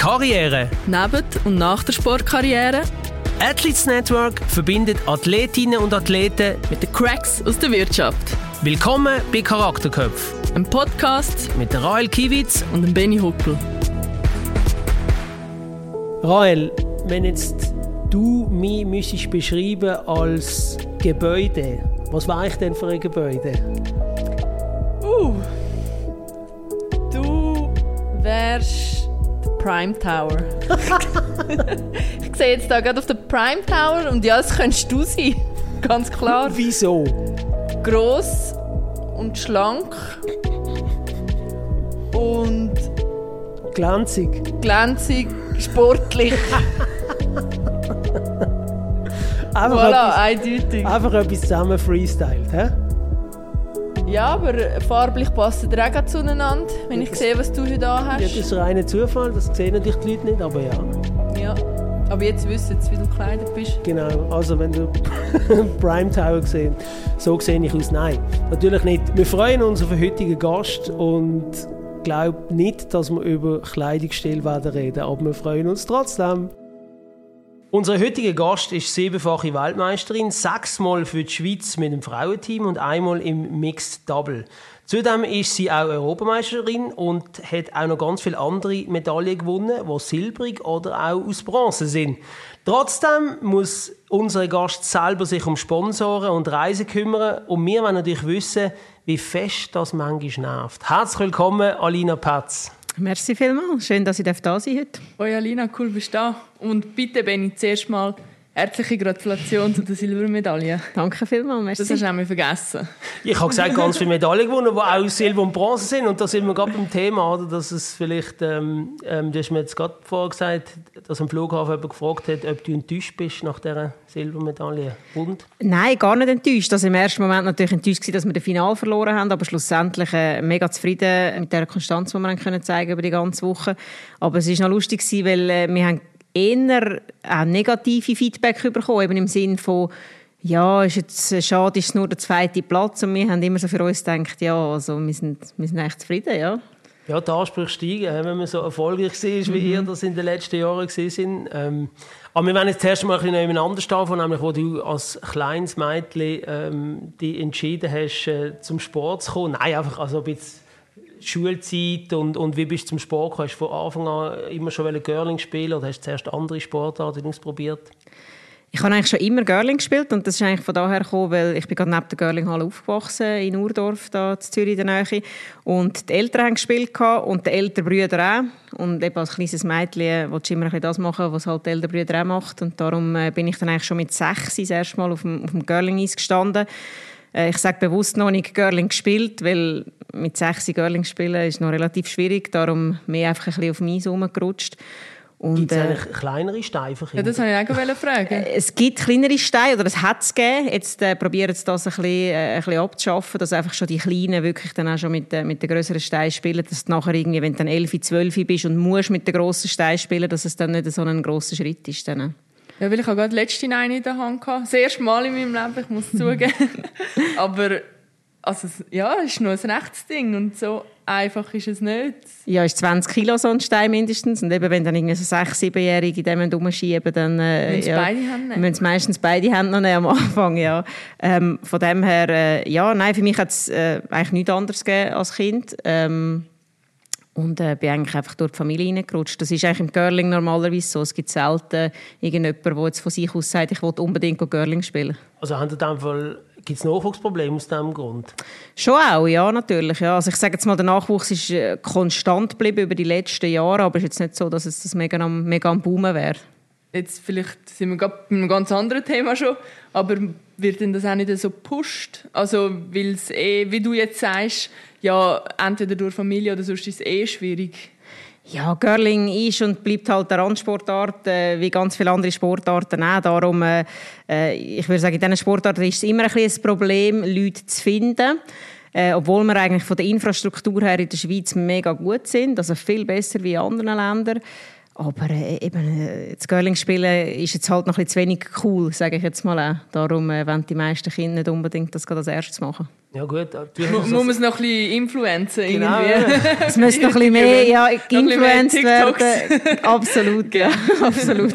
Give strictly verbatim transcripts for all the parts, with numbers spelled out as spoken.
Karriere. Neben und nach der Sportkarriere. Athletes Network verbindet Athletinnen und Athleten mit den Cracks aus der Wirtschaft. Willkommen bei Charakterköpfe. Ein Podcast mit der Rael Kiewitz und dem Benny Huckel. Rael, wenn jetzt du mich müsstest beschreiben als Gebäude, was war ich denn für ein Gebäude? Uh, du wärst der Prime Tower. Ich sehe jetzt da gerade auf den Prime Tower und ja, das könntest du sein. Ganz klar. Wieso? Gross und schlank und glänzig. Glänzig, sportlich. Einfach voilà, etwas, eindeutig. Einfach etwas zusammen freestylt, hä? Ja, aber farblich passen die auch zueinander, wenn ich sehe, was du heute anhast. Ja, das ist reiner Zufall, das sehen natürlich die Leute nicht, aber ja. Ja, aber jetzt wissen sie, wie du gekleidet bist. Genau, also wenn du Prime Tower siehst, so sehe ich aus. Nein, natürlich nicht. Wir freuen uns auf den heutigen Gast und glauben nicht, dass wir über Kleidungsstil werden reden, aber wir freuen uns trotzdem. Unser heutiger Gast ist siebenfache Weltmeisterin, sechsmal für die Schweiz mit dem Frauenteam und einmal im Mixed Double. Zudem ist sie auch Europameisterin und hat auch noch ganz viele andere Medaillen gewonnen, die silbrig oder auch aus Bronze sind. Trotzdem muss unser Gast selber sich um Sponsoren und Reisen kümmern und wir wollen natürlich wissen, wie fest das manchmal nervt. Herzlich willkommen, Alina Pätz. Merci vielmals. Schön, dass ich da sein darf heute. Hoi Alina, cool bist du da. Und bitte, Benni, zuerst mal herzliche Gratulation zu der Silbermedaille. Danke vielmals, merci. Das hast du nämlich vergessen. Ich habe gesagt, ganz viele Medaillen gewonnen, die auch Silber und Bronze sind. Und da sind wir gerade beim Thema, oder? Dass es vielleicht, ähm, ähm, du hast mir jetzt gerade vorher gesagt, dass am Flughafen jemand gefragt hat, ob du enttäuscht bist nach dieser Silbermedaille. Und? Nein, gar nicht enttäuscht. Also im ersten Moment natürlich enttäuscht gewesen, dass wir das Finale verloren haben, aber schlussendlich äh, mega zufrieden mit der Konstanz, die wir können zeigen über die ganze Woche. Aber es war noch lustig, weil äh, wir haben eher auch negative Feedback bekommen, eben im Sinne von, ja, ist jetzt schade, ist es nur der zweite Platz. Und wir haben immer so für uns gedacht, ja, also wir sind, wir sind echt zufrieden, ja. Ja, die Ansprüche steigen, wenn man so erfolgreich war, wie mhm. ihr das in den letzten Jahren waren. Ähm, aber wir werden jetzt zuerst mal ein bisschen nebeneinander stehen, nämlich wo du als kleines Mädchen ähm, dich entschieden hast, äh, zum Sport zu kommen. Nein, einfach also ein bisschen Schulzeit und, und wie bist du zum Sport gekommen? Hast du von Anfang an immer schon Girling spielen oder hast du zuerst andere Sportarten ausprobiert? Ich habe eigentlich schon immer Girling gespielt und das ist eigentlich von daher gekommen, weil ich bin gerade neben der Girling-Halle aufgewachsen, in Urdorf, da in Zürich in der Nähe. Und die Eltern haben gespielt und die älteren Brüder auch. Und eben als kleines Mädchen wollte ich immer ein bisschen das machen, was halt die älteren Brüder auch macht. Und darum bin ich dann eigentlich schon mit sechs das erste Mal auf dem, auf dem Girling-Eis gestanden. Ich sage bewusst noch nicht Girling gespielt, weil mit sechs Girling spielen ist noch relativ schwierig. Darum mehr einfach ein bisschen auf dem Eis rumgerutscht. Gibt es eigentlich kleinere Steine für Kinder? Ja, das wollte ich auch fragen. Es gibt kleinere Steine, oder es hat es gegeben. Jetzt äh, probieren sie das ein bisschen, äh, ein bisschen abzuschaffen, dass einfach schon die Kleinen wirklich dann auch schon mit, äh, mit den grösseren Steinen spielen, dass du nachher irgendwie, wenn du dann elf, zwölf bist und musst mit den grossen Steinen spielen, dass es dann nicht so ein grosser Schritt ist. Dann. Ja, weil ich habe gerade letzte eine in der Hand hatte. Das erste Mal in meinem Leben, ich muss zugeben. Aber also, ja, es ist nur ein rechtes Ding und so einfach ist es nicht. Ja, es ist zwanzig Kilo so ein Stein mindestens. Und eben, wenn dann irgendwie so sechs-, siebenjährige in dem rumschieben, dann äh, müssen ja, beide Hände nehmen. Müssen meistens beide Hände noch nehmen am Anfang, ja. Ähm, von dem her, äh, ja, nein, für mich hat es äh, eigentlich nichts anderes gegeben als Kind. Ähm, Und äh, bin eigentlich einfach durch die Familie reingerutscht. Das ist eigentlich im Girling normalerweise so. Es gibt selten irgendjemanden, der jetzt von sich aus sagt, ich will unbedingt Girling spielen. Also haben in dem Fall, gibt es Nachwuchsprobleme aus diesem Grund? Schon auch, ja, natürlich. Ja. Also ich sage jetzt mal, der Nachwuchs ist äh, konstant geblieben über die letzten Jahre, aber es ist jetzt nicht so, dass es das mega am, mega am Boomen wäre. Jetzt vielleicht sind wir gerade bei einem ganz anderen Thema schon, aber wird denn das auch nicht so gepusht? Also, weil es eh, wie du jetzt sagst, ja, entweder durch Familie oder sonst ist es eh schwierig. Ja, Girling ist und bleibt halt eine Randsportart, äh, wie ganz viele andere Sportarten auch. Darum, äh, ich würde sagen, in diesen Sportarten ist es immer ein, ein Problem, Leute zu finden. Äh, obwohl wir eigentlich von der Infrastruktur her in der Schweiz mega gut sind, also viel besser wie in anderen Ländern. Aber äh, eben, äh, das Girling-Spielen ist jetzt halt noch ein bisschen zu wenig cool, sage ich jetzt mal auch. Darum äh, wollen die meisten Kinder nicht unbedingt das als erstes machen. Ja gut. Muss man es noch ein bisschen influenzen Genau, irgendwie? ja. Es müsste noch ein bisschen mehr ja, influenced mehr werden. Absolut, ja, absolut.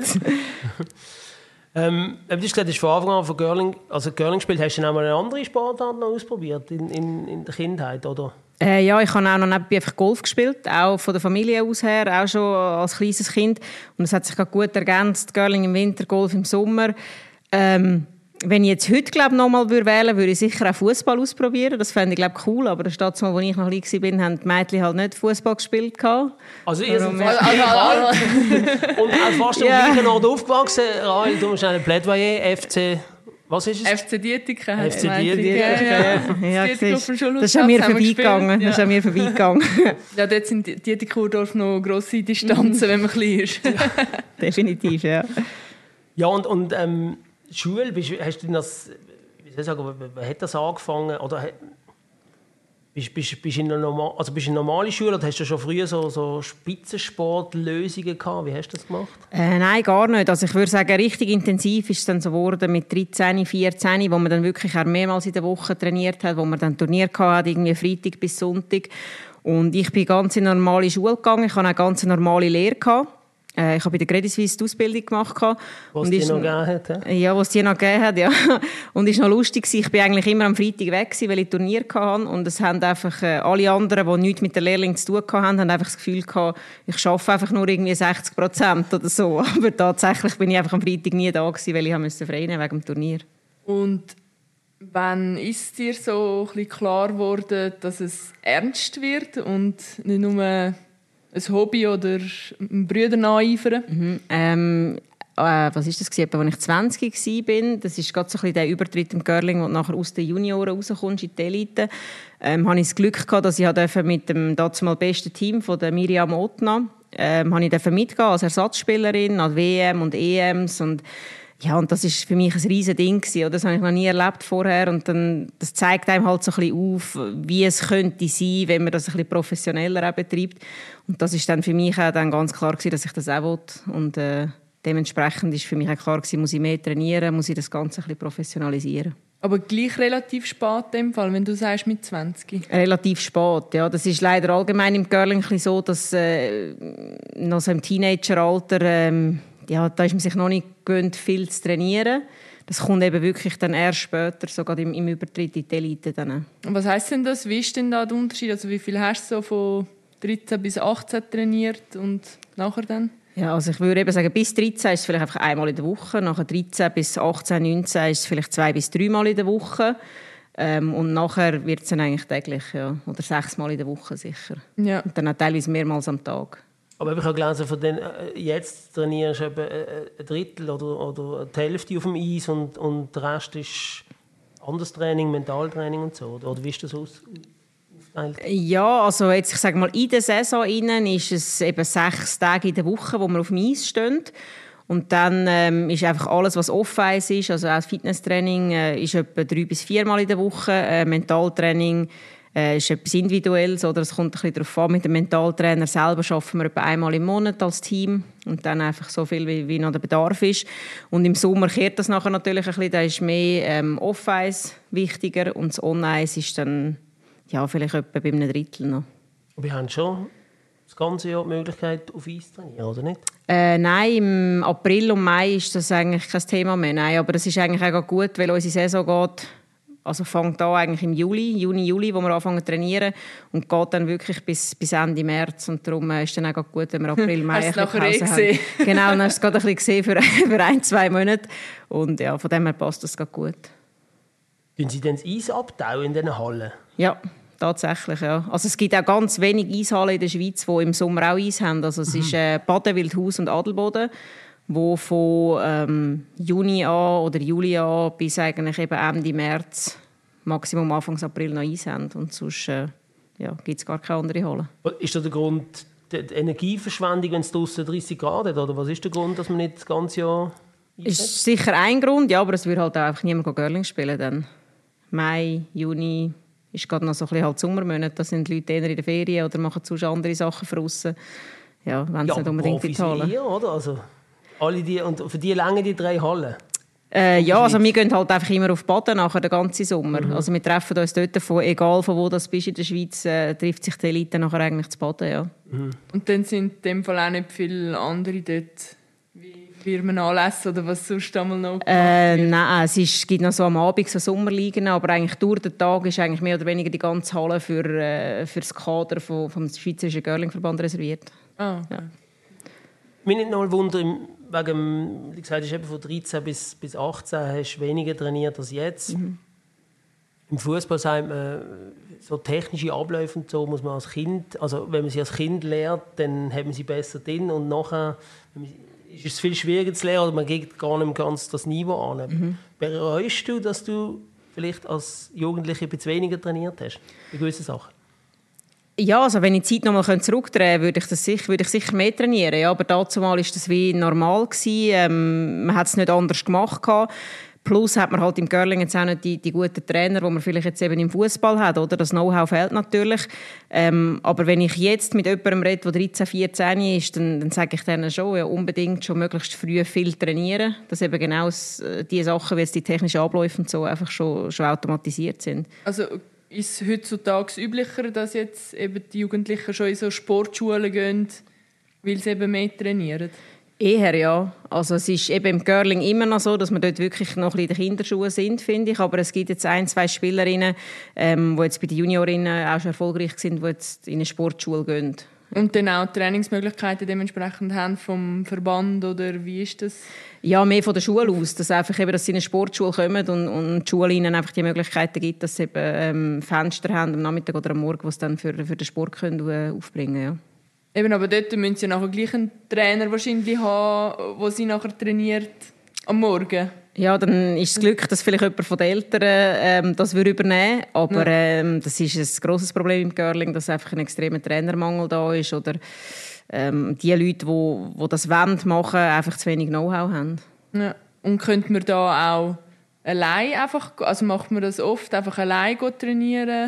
Ähm, du hast gesagt, du hast von Anfang an von Girling, also Girling gespielt. Hast du dann auch mal eine andere Sportart noch ausprobiert in, in, in der Kindheit, oder? Äh, ja, ich habe auch noch nebenbei einfach Golf gespielt, auch von der Familie aus her, auch schon als kleines Kind. Und es hat sich gut ergänzt, Girling im Winter, Golf im Sommer. Ähm, wenn ich jetzt heute glaub, noch mal wählen würde, würde ich sicher auch Fußball ausprobieren. Das fände ich glaub, cool, aber das Mal, als ich noch klein war, haben die Mädchen halt nicht Fußball gespielt. Also ihr seid Also, also, und auch fast am Ja. gleichen Ort aufgewachsen. Rahel, du musst ein Plädoyer, F C... Was ist es? F C Dietiken. F C meinte ich. Dietiken. Ja, ja. Ja, Das Dietiken auf dem Schulhaus das ist an mir haben wir vorbeigegangen. gespielt. Das ist an mir vorbeigegangen. Ja, dort sind Dietiken-Urdorf noch grosse Distanzen, wenn man klein ist. Definitiv, ja. Ja, und, und ähm, Schule, bist, hast du das, wie soll ich sagen, wer hat das angefangen? Oder hat- bist, bist, bist, in einer normal, also bist du in einer normalen Schule oder hast du schon früher so, so Spitzensportlösungen gehabt? Wie hast du das gemacht? Äh, nein, gar nicht. Also ich würde sagen, richtig intensiv ist es dann so geworden mit dreizehn, vierzehn, wo man dann wirklich auch mehrmals in der Woche trainiert hat, wo man dann Turnier hatte, irgendwie Freitag bis Sonntag. Und ich bin ganz in eine normale Schule gegangen. Ich hatte eine ganz normale Lehre gehabt. Äh, ich habe bei der Credit Suisse die Ausbildung gemacht. Was es dir noch gegeben hat? He? Ja, was es dir noch gegeben hat, ja. Und es war noch lustig, ich war eigentlich immer am Freitag weg, weil ich Turnier hatte. Und es haben einfach äh, alle anderen, die nichts mit der Lehrling zu tun hatten, haben einfach das Gefühl gehabt, ich arbeite einfach nur irgendwie sechzig Prozent oder so. Aber tatsächlich bin ich einfach am Freitag nie da gewesen, weil ich musste frei nehmen wegen dem Turnier. Und wann ist dir so ein bisschen klar geworden, dass es ernst wird und nicht nur ein Hobby oder ein Brüder nacheifern? Mhm. Ähm, äh, was ist das gewesen? Als ich zwanzig war, das ist gerade so ein bisschen der Übertritt im Curling, wo du nachher aus den Junioren rauskommst in die Elite, ähm, hatte ich das Glück gehabt, dass ich mit dem dazumal besten Team von der Miriam Ottna ähm, mitgehen als Ersatzspielerin an W M und E Ms und ja, und das war für mich ein riesen Ding gewesen, das habe ich noch nie erlebt vorher und dann, das zeigt einem halt so ein bisschen auf, wie es könnte sein, wenn man das ein bisschen professioneller betreibt und das ist dann für mich auch dann ganz klar gewesen, dass ich das auch will und äh, dementsprechend ist für mich auch klar gewesen, muss ich mehr trainieren, muss ich das Ganze ein bisschen professionalisieren. Aber gleich relativ spät in dem Fall, wenn du sagst mit zwanzig. Relativ spät, ja. Das ist leider allgemein im Curling ein bisschen so, dass äh, noch so im Teenageralter ähm, ja, da ist man sich noch nicht gewöhnt, viel zu trainieren. Das kommt eben wirklich dann erst später, sogar im, im Übertritt in die Elite. Dann. Und was heisst denn das? Wie ist denn da der Unterschied? Also wie viel hast du so von dreizehn bis achtzehn trainiert und nachher dann? Ja, also ich würde eben sagen, bis dreizehn ist es vielleicht einfach einmal in der Woche. Nachher dreizehn bis achtzehn, neunzehn ist es vielleicht zwei bis dreimal in der Woche. Ähm, und nachher wird es dann eigentlich täglich, ja. Oder sechsmal in der Woche sicher. Ja. Und dann auch teilweise mehrmals am Tag. Aber ich habe gelesen, von den, äh, jetzt trainierst du eben ein Drittel oder, oder die Hälfte auf dem Eis und, und der Rest ist anderes Training, Mentaltraining und so. Oder, oder wie ist das aus, aufgeteilt? Ja, also jetzt, ich sage mal, in der Saison innen ist es eben sechs Tage in der Woche, wo wir auf dem Eis stehen. Und dann ähm, ist einfach alles, was Off-Eis ist, also auch das Fitnesstraining äh, ist etwa drei bis viermal in der Woche, äh, Mentaltraining äh, ist etwas Individuelles, oder es kommt ein bisschen darauf an, mit dem Mentaltrainer selber arbeiten wir etwa einmal im Monat als Team und dann einfach so viel, wie, wie noch der Bedarf ist. Und im Sommer kehrt das nachher natürlich ein bisschen, da ist mehr ähm, Off-Eis wichtiger und das On-Eis ist dann ja, vielleicht etwa bei einem Drittel noch. Wir haben schon das ganze Jahr die Möglichkeit, auf Eis zu trainieren, oder nicht? Äh, nein, im April und Mai ist das eigentlich kein Thema mehr. Nein, aber das ist eigentlich auch gut, weil unsere Saison geht, also fängt an eigentlich im Juli, Juni, Juli, wo wir anfangen zu trainieren und geht dann wirklich bis, bis Ende März und darum ist dann auch gut, wenn wir April, Mai Hast ein du nachher eh gesehen? Genau, dann hast du es gerade ein bisschen gesehen für, für ein, zwei Monate und ja, von dem her passt das gerade gut. Tun Sie denn das Eis abtauen in diesen Hallen? Ja, tatsächlich, ja. Also es gibt auch ganz wenig Eishallen in der Schweiz, die im Sommer auch Eis haben. Also es mhm. ist äh, Baden, Wildhaus und Adelboden, wo von ähm, Juni an oder Juli an bis eigentlich eben Ende März, Maximum Anfang April noch Eis haben. Und sonst äh, ja, gibt es gar keine andere Halle. Ist das der Grund, die Energieverschwendung, wenn es draussen dreißig Grad hat? Oder was ist der Grund, dass man nicht das ganze Jahr Eis Ist hat? sicher ein Grund, ja, aber es würde halt auch einfach niemand Girling spielen dann. Mai, Juni ist gerade noch so ein bisschen halt Sommermonate, da sind die Leute eher in der Ferien oder machen sonst andere Sachen draussen. ja, wenn es ja, nicht unbedingt in die Halle. Eher, oder? Also, alle die, und für die länger die drei Hallen? Äh, ja, also wir gehen halt einfach immer auf Baden nachher den ganzen Sommer. Mhm. Also wir treffen uns dort, von, egal von wo das bist in der Schweiz, äh, trifft sich die Elite nachher eigentlich zu Baden, ja. Mhm. Und dann sind in dem Fall auch nicht viele andere dort, wie Firmenanlässe oder was sonst einmal noch äh, Nein, es, ist, es gibt noch so am Abend so Sommerligen, aber eigentlich durch den Tag ist eigentlich mehr oder weniger die ganze Halle für, äh, für das Kader vom, vom Schweizerischen Curling-Verband reserviert. Ah, okay. Ja. Mich nicht noch Wunder, wegen, wie gesagt, eben von dreizehn bis, bis achtzehn hast du weniger trainiert als jetzt. Mhm. Im Fußball sagt man, so technische Abläufe und so muss man als Kind, also wenn man sie als Kind lernt, dann hat man sie besser drin und nachher ist es viel schwieriger zu lernen oder man geht gar nicht mehr ganz das Niveau an. Mhm. Bereust du, dass du vielleicht als Jugendliche ein bisschen weniger trainiert hast bei gewissen Sachen? Ja, also wenn ich die Zeit noch mal zurückdrehen könnte, würde ich, das sicher, würde ich sicher mehr trainieren. Ja, aber dazu mal war das wie normal gewesen. Ähm, man hat es nicht anders gemacht. Plus hat man halt im Curling jetzt auch nicht die, die guten Trainer, die man vielleicht jetzt eben im Fußball hat. Oder? Das Know-how fehlt natürlich. Ähm, aber wenn ich jetzt mit jemandem rede, der dreizehn, vierzehn ist, dann, dann sage ich denen schon, ja, unbedingt schon möglichst früh viel trainieren. Dass eben genau die Sachen, wie jetzt die technischen Abläufe und so, einfach schon, schon automatisiert sind. Also ist es heutzutage üblicher, dass jetzt eben die Jugendlichen schon in so Sportschulen gehen, weil sie eben mehr trainieren? Eher, ja. Also es ist eben im Curling immer noch so, dass wir dort wirklich noch in den Kinderschuhen sind, finde ich. Aber es gibt jetzt ein, zwei Spielerinnen, ähm, die jetzt bei den Juniorinnen auch schon erfolgreich sind, die jetzt in eine Sportschule gehen. Und dann auch Trainingsmöglichkeiten dementsprechend haben vom Verband, oder wie ist das? Ja, mehr von der Schule aus. Dass, einfach eben, dass sie in eine Sportschule kommen und, und die Schule ihnen einfach die Möglichkeiten gibt, dass sie eben ähm, Fenster haben am Nachmittag oder am Morgen, die sie dann für, für den Sport können, äh, aufbringen können. Ja. Eben, aber dort müssen sie nachher gleich einen Trainer wahrscheinlich haben, der sie nachher trainiert am Morgen. Ja, dann ist das Glück, dass vielleicht jemand von den Eltern ähm, das übernehmen würde. Aber ja. ähm, das ist ein grosses Problem im Curling, dass einfach ein extremer Trainermangel da ist. Oder ähm, die Leute, die, die das wollen machen, einfach zu wenig Know-how haben. Ja. Und könnte man da auch allein einfach, also macht man das oft, einfach allein trainieren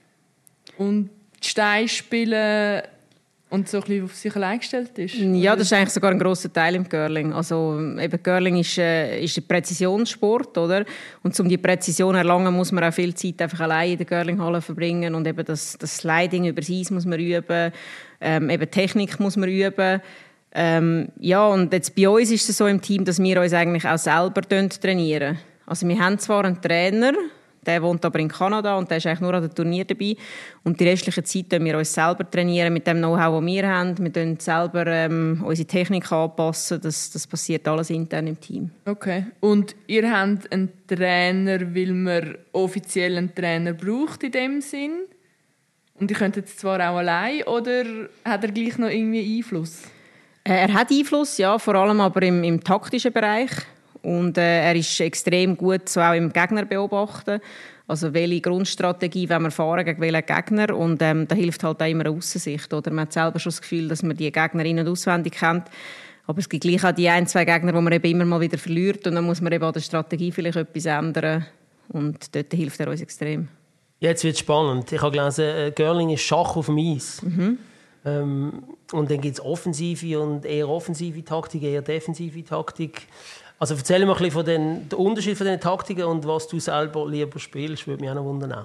und Steine spielen und so ein bisschen auf sich allein gestellt ist? Ja, das ist eigentlich sogar ein grosser Teil im Curling. Also eben Curling ist, äh, ist ein Präzisionssport, oder? Und um die Präzision zu erlangen, muss man auch viel Zeit einfach allein in der Curlinghalle verbringen und eben das, das Sliding über das Eis muss man üben, ähm, eben Technik muss man üben. Ähm, ja, und jetzt bei uns ist es so im Team, dass wir uns eigentlich auch selber trainieren. Also wir haben zwar einen Trainer, der wohnt aber in Kanada und der ist eigentlich nur an den Turnier dabei. Und die restliche Zeit trainieren wir uns selber trainieren mit dem Know-how, das wir haben. Wir passen selber ähm, unsere Technik anpassen. Das, das passiert alles intern im Team. Okay. Und ihr habt einen Trainer, weil man offiziell einen Trainer braucht in dem Sinn? Und ihr könnt jetzt zwar auch allein, oder hat er gleich noch irgendwie Einfluss? Er hat Einfluss, ja, vor allem aber im, im taktischen Bereich. Und äh, er ist extrem gut so auch im Gegner beobachten. Also welche Grundstrategie wenn wir fahren gegen welchen Gegner. Und ähm, da hilft halt auch immer eine Aussensicht. Oder man hat selber schon das Gefühl, dass man die Gegner in- und auswendig kennt. Aber es gibt gleich auch die ein, zwei Gegner, die man eben immer mal wieder verliert. Und dann muss man eben an der Strategie vielleicht etwas ändern. Und dort hilft er uns extrem. Jetzt wird es spannend. Ich habe gelesen, äh, Curling ist Schach auf dem Eis. Mhm. Ähm, und dann gibt es offensive und eher offensive Taktik, eher defensive Taktik. Also erzähl mir ein bisschen von den, den Unterschied von den Taktiken und was du selber lieber spielst, würde mich auch noch wundern.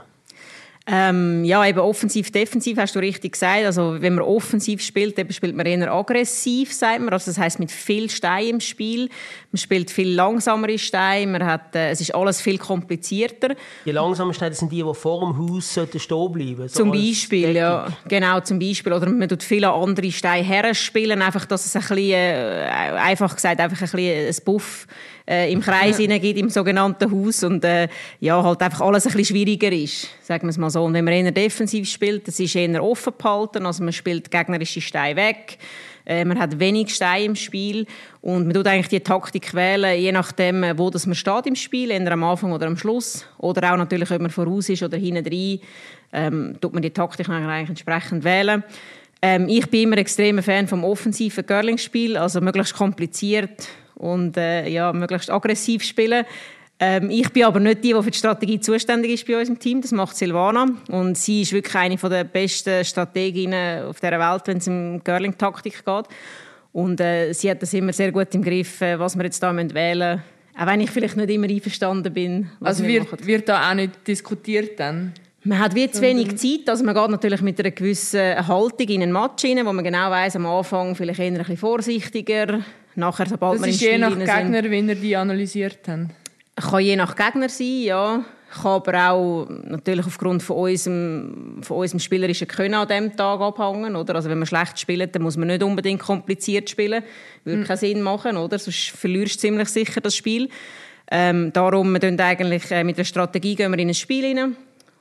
Ähm, ja, eben offensiv, defensiv hast du richtig gesagt. Also wenn man offensiv spielt, eben spielt man eher aggressiv, sagt man. Also das heisst mit viel Stein im Spiel. Man spielt viel langsamere Steine. Man hat, äh, es ist alles viel komplizierter. Die langsamen Steine sind die, die vor dem Haus stehen bleiben sollten. So zum Beispiel, ja. Genau, zum Beispiel. Oder man tut viele andere Steine herspielen, einfach, dass es ein bisschen, äh, einfach gesagt, einfach ein bisschen ein Buff äh, im Kreis ja. gibt, im sogenannten Haus. Und äh, ja, halt einfach alles ein bisschen schwieriger ist, sagen wir es mal so. Und wenn man eher defensiv spielt, das ist eher offen gehalten, also man spielt gegnerische Steine weg, äh, man hat wenig Steine im Spiel und man tut eigentlich die Taktik wählen, je nachdem, wo das man steht im Spiel, entweder am Anfang oder am Schluss. Oder auch natürlich, ob man voraus ist oder hinten rein, ähm, tut man die Taktik eigentlich entsprechend wählen. Ähm, ich bin immer extremer Fan vom offensiven Curling-Spiel, also möglichst kompliziert und äh, ja, möglichst aggressiv spielen. Ähm, ich bin aber nicht die, die für die Strategie zuständig ist bei unserem Team. Das macht Silvana. Und sie ist wirklich eine der besten Strateginnen auf dieser Welt, wenn es um Curling-Taktik geht. Und äh, sie hat das immer sehr gut im Griff, äh, was wir jetzt da wählen müssen. Auch wenn ich vielleicht nicht immer einverstanden bin. Also wird, wird da auch nicht diskutiert dann? Man hat wie zu wenig Zeit. Also man geht natürlich mit einer gewissen Haltung in einen Match rein, wo man genau weiss, am Anfang vielleicht eher ein bisschen vorsichtiger. Nachher, sobald das wir ist im je nach Spiel Gegner, sind, wenn ihr die analysiert habt? Kann je nach Gegner sein, ja. Kann aber auch natürlich aufgrund von unserem, von unserem spielerischen Können an diesem Tag abhängen. Oder? Also wenn man schlecht spielt, dann muss man nicht unbedingt kompliziert spielen. Würde mhm. keinen Sinn machen, oder? Sonst verlierst du ziemlich sicher das Spiel. Ähm, darum, wir gehen eigentlich äh, mit der Strategie gehen wir in ein Spiel rein.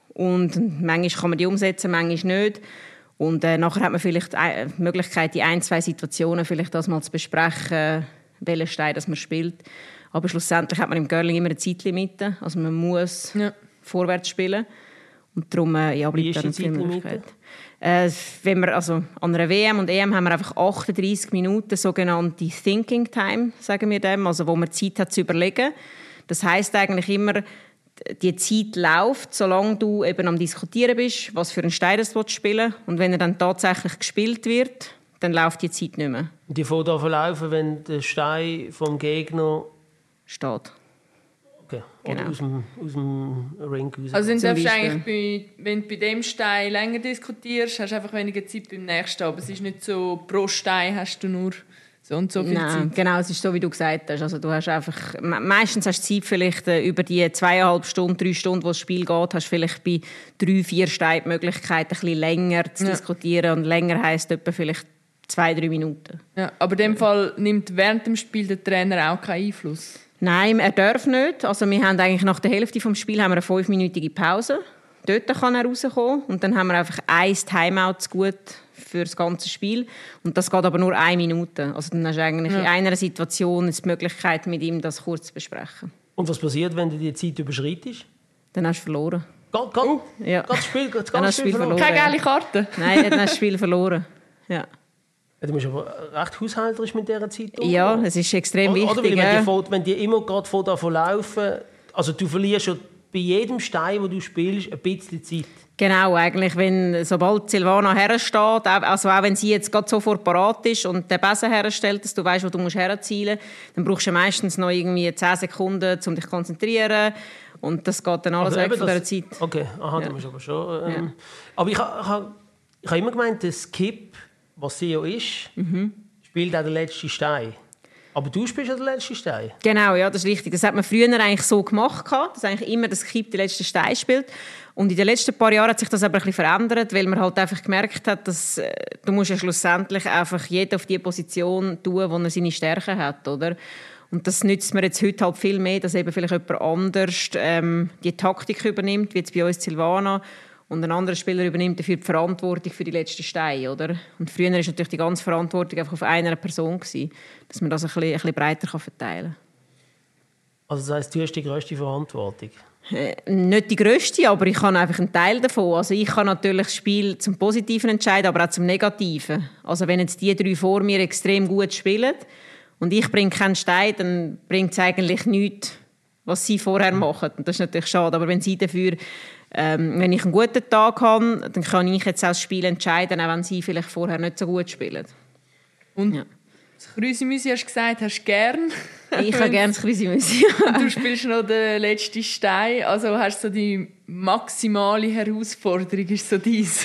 Und manchmal kann man die umsetzen, manchmal nicht. Und äh, nachher hat man vielleicht die Möglichkeit, die ein, zwei Situationen vielleicht das mal zu besprechen, welchen Stein das man spielt. Aber schlussendlich hat man im Curling immer eine Zeitlimite. Also man muss ja. vorwärts spielen. Und darum äh, ja, bleibt dann eine Möglichkeit. Äh, wenn wir, also, an einer W M und E M haben wir einfach achtunddreissig Minuten sogenannte Thinking Time, sagen wir dem, also wo man Zeit hat zu überlegen. Das heisst eigentlich immer, die Zeit läuft, solange du eben am Diskutieren bist, was für einen Stein du spielen willst. Und wenn er dann tatsächlich gespielt wird, dann läuft die Zeit nicht mehr. Die fängt an zu laufen, wenn der Stein vom Gegner steht. Okay. Genau. Oder aus dem, aus dem Ring raus. Also dann darfst du eigentlich, bei, wenn du bei dem Stein länger diskutierst, hast du einfach weniger Zeit beim nächsten. Aber es ist nicht so, pro Stein hast du nur so und so viel Nein, Zeit. Genau, es ist so, wie du gesagt hast. Also du hast einfach, meistens hast du Zeit vielleicht äh, über die zweieinhalb Stunden, drei Stunden, wo das Spiel geht, hast du vielleicht bei drei, vier Steinen die Möglichkeit, ein bisschen länger zu ja. diskutieren. Und länger heisst etwa vielleicht zwei, drei Minuten. Ja, aber in dem Fall nimmt während dem Spiel der Trainer auch keinen Einfluss? Nein, er darf nicht. Also wir haben eigentlich nach der Hälfte des Spiels haben wir eine fünfminütige Pause. Dort kann er rauskommen. Und dann haben wir einfach ein Timeout zu gut für das ganze Spiel. Und das geht aber nur eine Minute. Also dann hast du eigentlich ja. in einer Situation die Möglichkeit, mit ihm das kurz zu besprechen. Und was passiert, wenn du die Zeit überschreitest? Dann hast du verloren. Geht, geht, uh, ja. das Spiel, das dann hast Spiel, Spiel verloren. Keine geile Karte? Nein, dann hast du das Spiel verloren. Ja. Ja, du bist aber recht haushälterisch mit dieser Zeit. Oder? Ja, es ist extrem oder, wichtig. Oder wenn, ja. die, wenn die immer gerade von davon laufen, also du verlierst schon bei jedem Stein, den du spielst, ein bisschen Zeit. Genau, eigentlich, wenn, sobald Silvana hersteht, also auch wenn sie jetzt gerade sofort parat ist und den Besen herstellt, dass du weißt, wo du herzielen musst, dann brauchst du meistens noch irgendwie zehn Sekunden, um dich zu konzentrieren. Und das geht dann alles also weg von dieser Zeit. Okay, aha, ja. Du musst aber schon... Ähm, ja. Aber ich habe ich ha, ich ha immer gemeint, der Skip, was sie ja ist, mhm. spielt auch den letzten Stein. Aber du spielst ja den letzten Stein. Genau, ja, das ist richtig. Das hat man früher eigentlich so gemacht, dass eigentlich immer das Skip den letzten Stein spielt. Und in den letzten paar Jahren hat sich das aber ein bisschen verändert, weil man halt einfach gemerkt hat, dass äh, du musst ja schlussendlich einfach jeder auf die Position tun, wo er seine Stärken hat, oder? Und das nützt mir jetzt heute halt viel mehr, dass eben vielleicht jemand anders ähm, die Taktik übernimmt, wie jetzt bei uns Silvana, und ein anderer Spieler übernimmt dafür die Verantwortung für die letzten Steine, oder? Und früher war natürlich die ganze Verantwortung einfach auf einer Person gewesen, dass man das ein bisschen, ein bisschen breiter kann verteilen kann. Also das heisst, du hast die grösste Verantwortung? Äh, nicht die grösste, aber ich habe einfach einen Teil davon. Also ich kann natürlich das Spiel zum Positiven entscheiden, aber auch zum Negativen. Also wenn jetzt die drei vor mir extrem gut spielen und ich bringe keinen Stein, dann bringt es eigentlich nichts, was sie vorher machen. Und das ist natürlich schade. Aber wenn sie dafür, ähm, wenn ich einen guten Tag habe, dann kann ich jetzt auch das Spiel entscheiden, auch wenn sie vielleicht vorher nicht so gut spielen. Und ja. Das Krüsimüsi hast du gesagt, hast du gern? Ich habe gerne das Krüsimüsi. Und du spielst noch den letzten Stein. Also hast du so die maximale Herausforderung, ist so dies.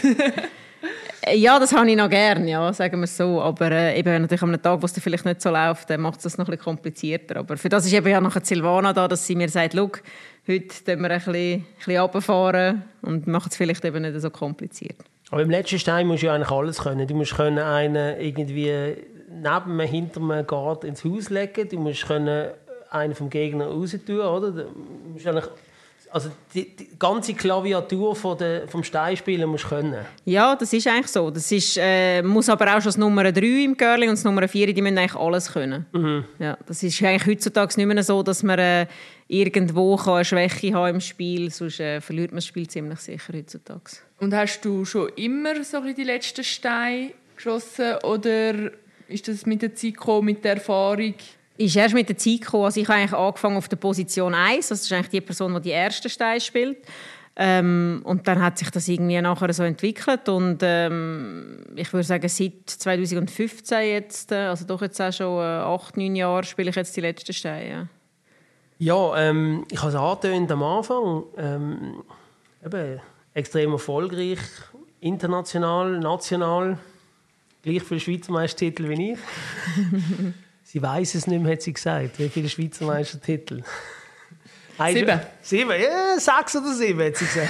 Ja, das habe ich noch gerne, ja, sagen wir es so. Aber äh, eben natürlich an einem Tag, wo es vielleicht nicht so läuft, dann macht es das noch ein bisschen komplizierter. Aber für das ist eben ja nachher Silvana da, dass sie mir sagt, schau, heute können wir ein bisschen, ein bisschen runterfahren und macht es vielleicht eben nicht so kompliziert. Aber im letzten Stein musst du ja eigentlich alles können. Du musst können einen irgendwie neben mir, hinter mir Guard ins Haus legen. Du musst können einen vom Gegner raus tun, oder? Du musst eigentlich, also die, die ganze Klaviatur von der, vom Steinspielen musst du können. Ja, das ist eigentlich so. Das ist, äh, muss aber auch schon das Nummer drei im Curling und das Nummer vier, die müssen eigentlich alles können. Mhm. Ja, das ist eigentlich heutzutage nicht mehr so, dass man äh, irgendwo eine Schwäche haben im Spiel, sonst äh, verliert man das Spiel ziemlich sicher heutzutage. Und hast du schon immer so die letzten Steine geschossen oder ist das mit der Zeit gekommen, mit der Erfahrung? Ist erst mit der Zeit gekommen. Also ich habe eigentlich angefangen auf der Position eins. Das ist eigentlich die Person, die die ersten Steine spielt. Ähm, und dann hat sich das irgendwie nachher so entwickelt. Und ähm, ich würde sagen, seit zwanzig fünfzehn jetzt, also doch jetzt auch schon äh, acht, neun Jahre, spiele ich jetzt die letzten Steine. Ja, ja ähm, ich habe es angetönt am Anfang. Ähm, eben, extrem erfolgreich, international, national. Gleich viele Schweizer Meistertitel wie ich. Sie weiss es nicht mehr, hat sie gesagt. Wie viele Schweizer Meistertitel? Sieben. Sieben? Ja, sechs oder sieben, hat sie gesagt.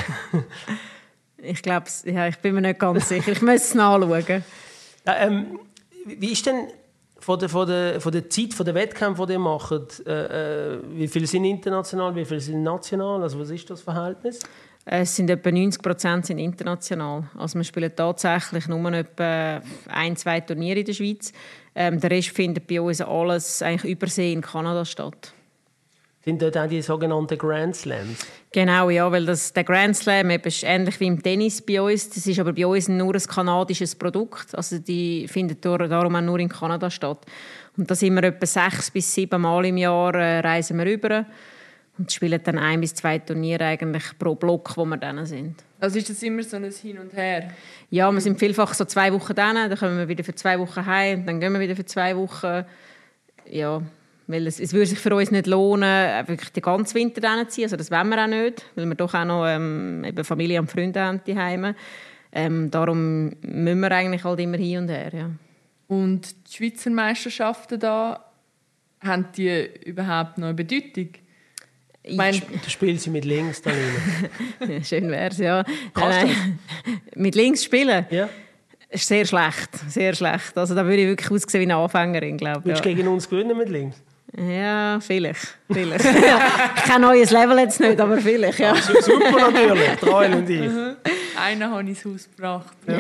Ich glaube, ja, ich bin mir nicht ganz sicher. Ich muss es nachschauen. Ja, ähm, wie ist denn von der, von der, von der Zeit, von der Wettkämpfe, die ihr macht, äh, äh, wie viele sind international, wie viele sind national? Also was ist das Verhältnis? Es sind etwa neunzig Prozent sind international. Also wir spielen tatsächlich nur etwa ein, zwei Turniere in der Schweiz. Ähm, der Rest findet bei uns alles eigentlich übersee in Kanada statt. Sind dort auch die sogenannten Grand Slams? Genau, ja, weil das, der Grand Slam eben ist ähnlich wie im Tennis bei uns. Das ist aber bei uns nur ein kanadisches Produkt. Also die findet darum auch nur in Kanada statt. Und da sind wir etwa sechs bis sieben Mal im Jahr äh, reisen wir rüber und spielen dann ein bis zwei Turniere eigentlich pro Block, wo wir dann sind. Also ist das immer so ein Hin und Her? Ja, wir sind vielfach so zwei Wochen dann, dann kommen wir wieder für zwei Wochen heim, dann gehen wir wieder für zwei Wochen. Ja, weil es, es würde sich für uns nicht lohnen, wirklich den ganzen Winter dann zu ziehen. Also das wollen wir auch nicht, weil wir doch auch noch ähm, eben Familie und Freunde haben daheim. Ähm, darum müssen wir eigentlich halt immer hin und her. Ja. Und die Schweizer Meisterschaften da, haben die überhaupt noch eine Bedeutung? Ich meine, du spielst sie mit links da rein. Schön wär's, ja. Kannst du das? Mit links spielen? Ja. Ist sehr schlecht, sehr schlecht. Also da würde ich wirklich aussehen wie eine Anfängerin, glaube ich. Willst du ja. gegen uns gewinnen mit links? Ja, vielleicht. vielleicht. Kein neues Level jetzt nicht, aber vielleicht, ja. Also, super natürlich, Trail und ich. Einen habe ich ins Haus gebracht. Ja.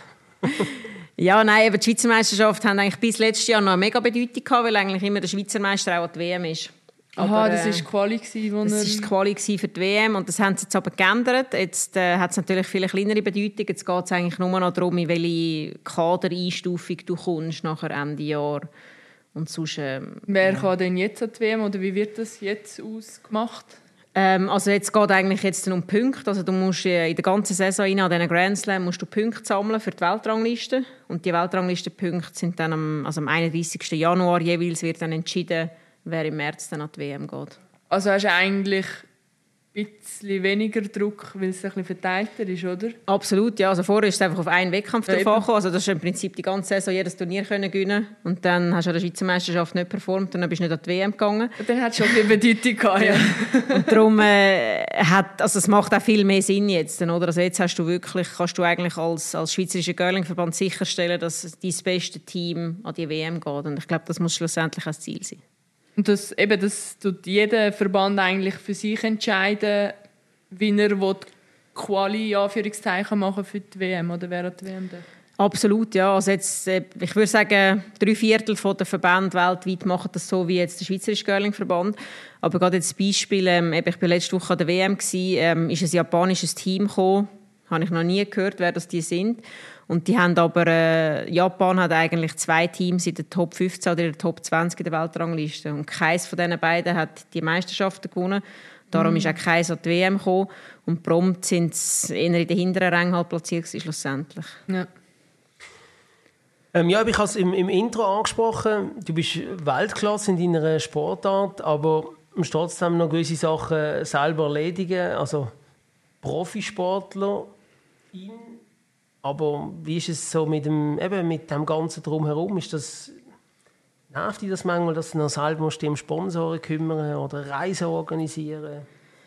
Ja, nein, aber die Schweizer Meisterschaft haben eigentlich bis letztes Jahr noch eine mega Bedeutung gehabt, weil eigentlich immer der Schweizer Meister auch an die W M ist. Aha, aber, das äh, war die Quali, wo Das er... war die Quali für die W M und das haben sie jetzt aber geändert. Jetzt äh, hat es natürlich viel kleinere Bedeutung. Jetzt geht es eigentlich nur noch darum, in welche Kadereinstufung du kommst nachher Ende Jahr. Und sonst, ähm, Wer ja. kann denn jetzt an die W M oder wie wird das jetzt ausgemacht? Ähm, also jetzt geht eigentlich jetzt um Punkte. Also du musst äh, in der ganzen Saison rein, an diesen Grand Slam musst du Punkte sammeln für die Weltrangliste. Und die Weltranglistenpunkte sind dann am, also am einunddreißigsten Januar jeweils wird dann entschieden, wer im März dann an die W M geht. Also hast du eigentlich ein bisschen weniger Druck, weil es ein bisschen verteilter ist, oder? Absolut, ja. Also vorher ist es einfach auf einen Wettkampf Ja, drauf angekommen. Also das ist im Prinzip die ganze Saison jedes Turnier können gewinnen. Und dann hast du an der Schweizer Meisterschaft nicht performt und dann bist du nicht an die W M gegangen. Und dann hat es schon ein bisschen Bedeutung gehabt, ja. Und darum äh, hat, also es macht auch viel mehr Sinn jetzt, oder? Also jetzt hast du wirklich, kannst du eigentlich als, als Schweizerischer Curling-Verband sicherstellen, dass dein beste Team an die W M geht. Und ich glaube, das muss schlussendlich das Ziel sein. Und das, eben, das tut jeder Verband eigentlich für sich entscheiden, wie er will, Quali Anführungszeichen machen für die W M oder wer an die W M darf. Absolut, ja. Also jetzt, ich würde sagen, drei Viertel der Verbände weltweit machen das so wie jetzt der Schweizerische Curling-Verband. Aber gerade jetzt das Beispiel, ähm, ich war letzte Woche an der W M, ähm, ist ein japanisches Team gekommen. Habe ich noch nie gehört, wer das die sind. Und die haben aber, äh, Japan hat eigentlich zwei Teams in der Top fünfzehn oder in der Top zwanzig in der Weltrangliste. Und keines von diesen beiden hat die Meisterschaften gewonnen. Darum mm. ist auch keins an die W M gekommen. Und prompt sind sie eher in den hinteren Rängen halt platziert schlussendlich. Ja. Ähm, ja, ich habe es im, im Intro angesprochen. Du bist Weltklasse in deiner Sportart, aber du musst trotzdem noch gewisse Sachen selber erledigen. Also Profisportler in. Aber wie ist es so mit dem, eben mit dem Ganzen drumherum? Ist das, nervt dich das manchmal, dass du noch selber musst um Sponsoren kümmern oder Reisen organisieren?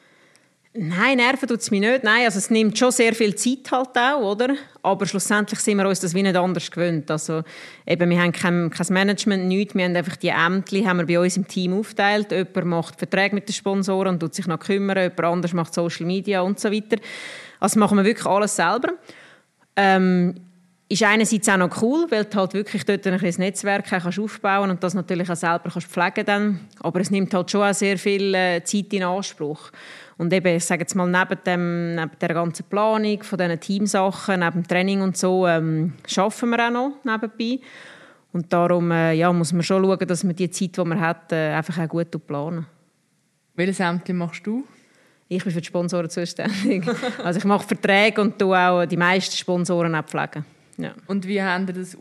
Nein, nerven tut es mich nicht. Nein, also es nimmt schon sehr viel Zeit halt auch, oder? Aber schlussendlich sind wir uns das wie nicht anders gewöhnt. Also eben, wir haben kein, kein Management, nichts. Wir haben einfach die Ämter haben wir bei uns im Team aufgeteilt. Jemand macht Verträge mit den Sponsoren und tut sich noch kümmern. Jemand anderes macht Social Media und so weiter. Also machen wir wirklich alles selber. Ähm, ist einerseits auch noch cool, weil du halt wirklich dort ein kleines Netzwerk kannst aufbauen und das natürlich auch selber kannst pflegen dann. Aber es nimmt halt schon auch sehr viel äh, Zeit in Anspruch. Und eben, ich sage jetzt mal, neben, dem, neben der ganzen Planung, von diesen Teamsachen, neben dem Training und so, ähm, arbeiten wir auch noch nebenbei. Und darum äh, ja, muss man schon schauen, dass man die Zeit, die man hat, äh, einfach auch gut planen. Welches Amt machst du? Ich bin für die Sponsoren zuständig. Also ich mache Verträge und tue auch die meisten Sponsoren auch pflegen. Ja. Und wie haben ihr das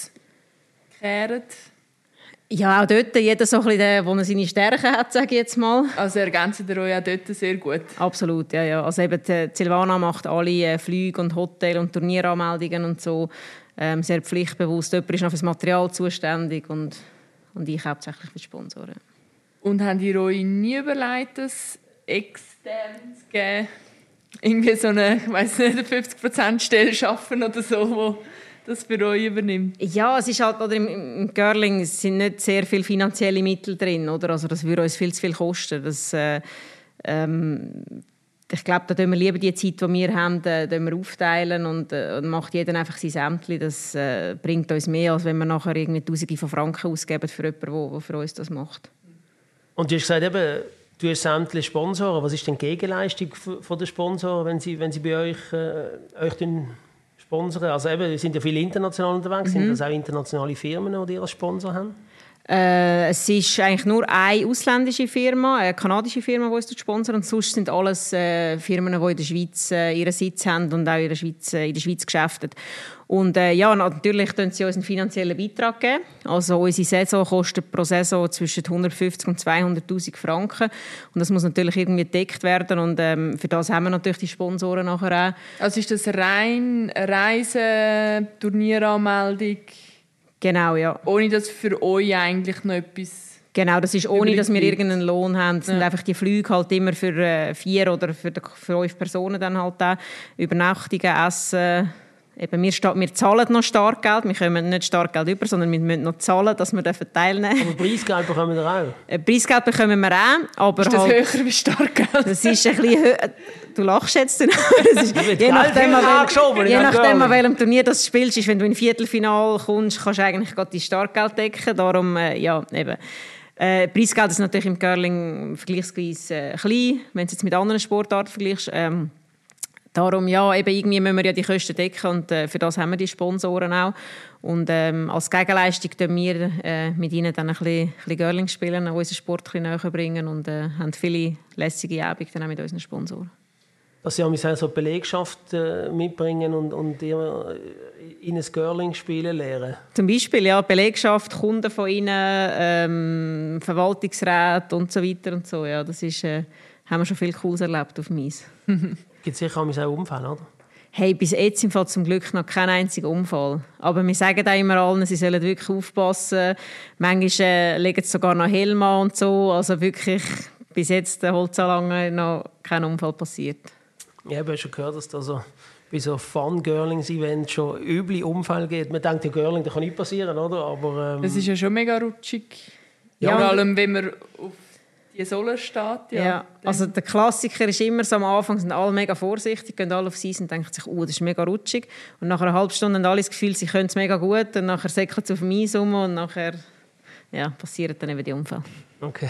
ausgekehrt? Ja, auch dort, jeder so ein bisschen, der, wo er seine Stärken hat, sage ich jetzt mal. Also ergänzt ihr euch auch dort sehr gut? Absolut, ja, ja. Also eben die Silvana macht alle äh, Flüge und Hotel- und Turnieranmeldungen und so. Ähm, sehr pflichtbewusst. Jemand ist noch für das Material zuständig und, und ich hauptsächlich für die Sponsoren. Und habt ihr euch nie überlegt, das extern zu geben? Irgendwie so eine, ich weiss nicht, eine fünfzig Prozent Stelle schaffen oder so, wo das für euch übernimmt? Ja, es ist halt, oder im, im Curling sind nicht sehr viele finanzielle Mittel drin, oder? Also das würde uns viel zu viel kosten. Das, äh, ähm, ich glaube, da tun wir lieber die Zeit, die wir haben, äh, wir aufteilen und, äh, und macht jeder einfach sein Ämtchen. Das äh, bringt uns mehr, als wenn wir nachher irgendwie Tausende von Franken ausgeben für jemanden, der für uns das macht. Und du hast gesagt, eben, du hast sämtliche Sponsoren. Was ist denn die Gegenleistung von den Sponsoren, wenn sie, wenn sie bei euch, äh, euch sponsern? Also eben, es sind ja viele international unterwegs. Mhm. Sind das auch internationale Firmen, die ihre Sponsor haben? Äh, es ist eigentlich nur eine ausländische Firma, eine kanadische Firma, die uns sponsert. Und sonst sind alles äh, Firmen, die in der Schweiz äh, ihren Sitz haben und auch in der Schweiz, äh, in der Schweiz geschäften. Und äh, ja, natürlich geben sie uns einen finanziellen Beitrag geben. Also unsere Saison kostet pro Saison zwischen hundertfünfzig und zweihunderttausend Franken. Und das muss natürlich irgendwie gedeckt werden. Und ähm, für das haben wir natürlich die Sponsoren nachher auch. Also ist das rein Reise, Turnieranmeldung? Genau, ja. Ohne dass für euch eigentlich noch etwas... Genau, das ist ohne, dass wir irgendeinen Lohn haben. Das ja. sind einfach die Flüge halt immer für äh, vier oder für, die, für fünf Personen dann halt auch. Übernachtungen, Essen. Eben, wir, wir zahlen noch Startgeld. Wir kommen nicht Startgeld über, sondern wir müssen noch zahlen, dass wir teilnehmen dürfen. Aber Preisgeld bekommen wir auch? Äh, Preisgeld bekommen wir auch. Aber ist das halt, höher wie Startgeld? Das ist ein bisschen höher. Du lachst jetzt. Das ist, je nachdem, an, je nachdem an welchem Turnier das spielst, ist, wenn du in Viertelfinale kommst, kannst du eigentlich gerade die Startgeld decken. Darum, äh, ja, eben. Äh, Preisgeld ist natürlich im Curling vergleichsweise äh, klein, wenn du es jetzt mit anderen Sportarten vergleichst. Ähm, darum, ja, eben irgendwie müssen wir ja die Kosten decken und äh, für das haben wir die Sponsoren auch. Und ähm, als Gegenleistung tun wir äh, mit ihnen dann ein bisschen, ein bisschen Curling spielen, unseren Sport ein bisschen näher bringen und äh, haben viele lässige Abende dann auch mit unseren Sponsoren. Dass sie auch so eine Belegschaft äh, mitbringen und, und ihr in ein Curling spielen lernen? Zum Beispiel, ja, Belegschaft, Kunden von ihnen, ähm, Verwaltungsräte und so weiter und so. Ja, das ist, äh, haben wir schon viel Cooles erlebt auf dem Eis. Gibt es sicher auch Unfälle, oder? Hey, bis jetzt im Fall zum Glück noch kein einziger Unfall. Aber wir sagen auch immer allen, sie sollen wirklich aufpassen. Manchmal äh, legen sie sogar noch Helm an und so. Also wirklich, bis jetzt äh, so lange noch kein Unfall passiert. Ja, ich habe schon gehört, dass da so bei so Fun-Girlings-Events schon üble Unfälle gibt. Man denkt, der Girling, das kann nicht passieren, oder? Aber, ähm... das ist ja schon mega rutschig. Ja, vor allem, wenn man auf die Sohle steht. Ja, ja. Also der Klassiker ist immer so, am Anfang sind alle mega vorsichtig, gehen alle aufs Eis und denken sich, oh, das ist mega rutschig. Und nach einer halben Stunde haben alle das Gefühl, sie können es mega gut. Und nachher säckeln sie auf dem Eis rum und nachher ja, passieren dann eben die Unfälle. Okay.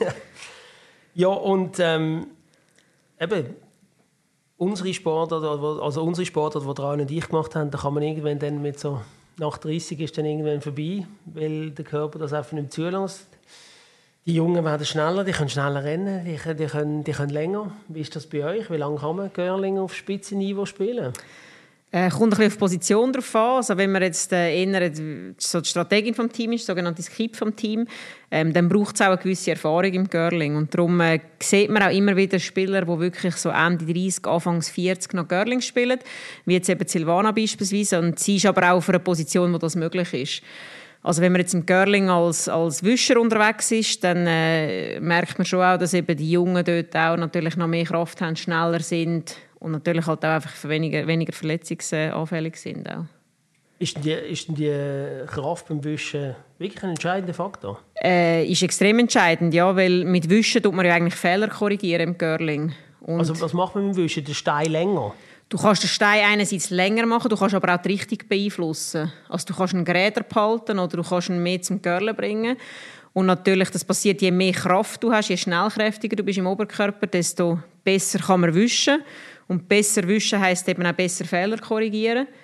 Ja, und ähm, eben... Unsere Sportart, also unsere Sportart, die Raun und ich gemacht haben, da kann man irgendwann dann mit so nach dreißig ist dann irgendwann vorbei, weil der Körper das einfach nicht zulässt. Die Jungen werden schneller, die können schneller rennen, die, die, können, die können länger. Wie ist das bei euch? Wie lange kann man Curling auf Spitzenniveau spielen? Äh, kommt ein bisschen auf die Position drauf an. Also wenn man jetzt äh, eher so die Strategin vom Team ist, sogenannte Skip vom Team, ähm, dann braucht es auch eine gewisse Erfahrung im Curling. Und darum äh, sieht man auch immer wieder Spieler, die wirklich so Ende dreißig, Anfang vierzig noch Curling spielen, wie jetzt eben Silvana beispielsweise. Und sie ist aber auch auf einer Position, wo das möglich ist. Also wenn man jetzt im Curling als, als Wischer unterwegs ist, dann äh, merkt man schon auch, dass eben die Jungen dort auch natürlich noch mehr Kraft haben, schneller sind und natürlich halt auch einfach weniger, weniger verletzungsanfällig sind. Auch. Ist denn die, ist denn die Kraft beim Wischen wirklich ein entscheidender Faktor? Äh, ist extrem entscheidend, ja, weil mit Wischen tut man ja eigentlich Fehler korrigieren im Curling. Und also was macht man mit dem Wischen? Den Stein länger? Du kannst den Stein einerseits länger machen, du kannst aber auch die Richtung beeinflussen. Also du kannst ihn geräder behalten oder du kannst ihn mehr zum Curlen bringen. Und natürlich, das passiert, je mehr Kraft du hast, je schnellkräftiger du bist im Oberkörper, desto besser kann man wischen. Und besser wischen heisst eben auch besser Fehler korrigieren.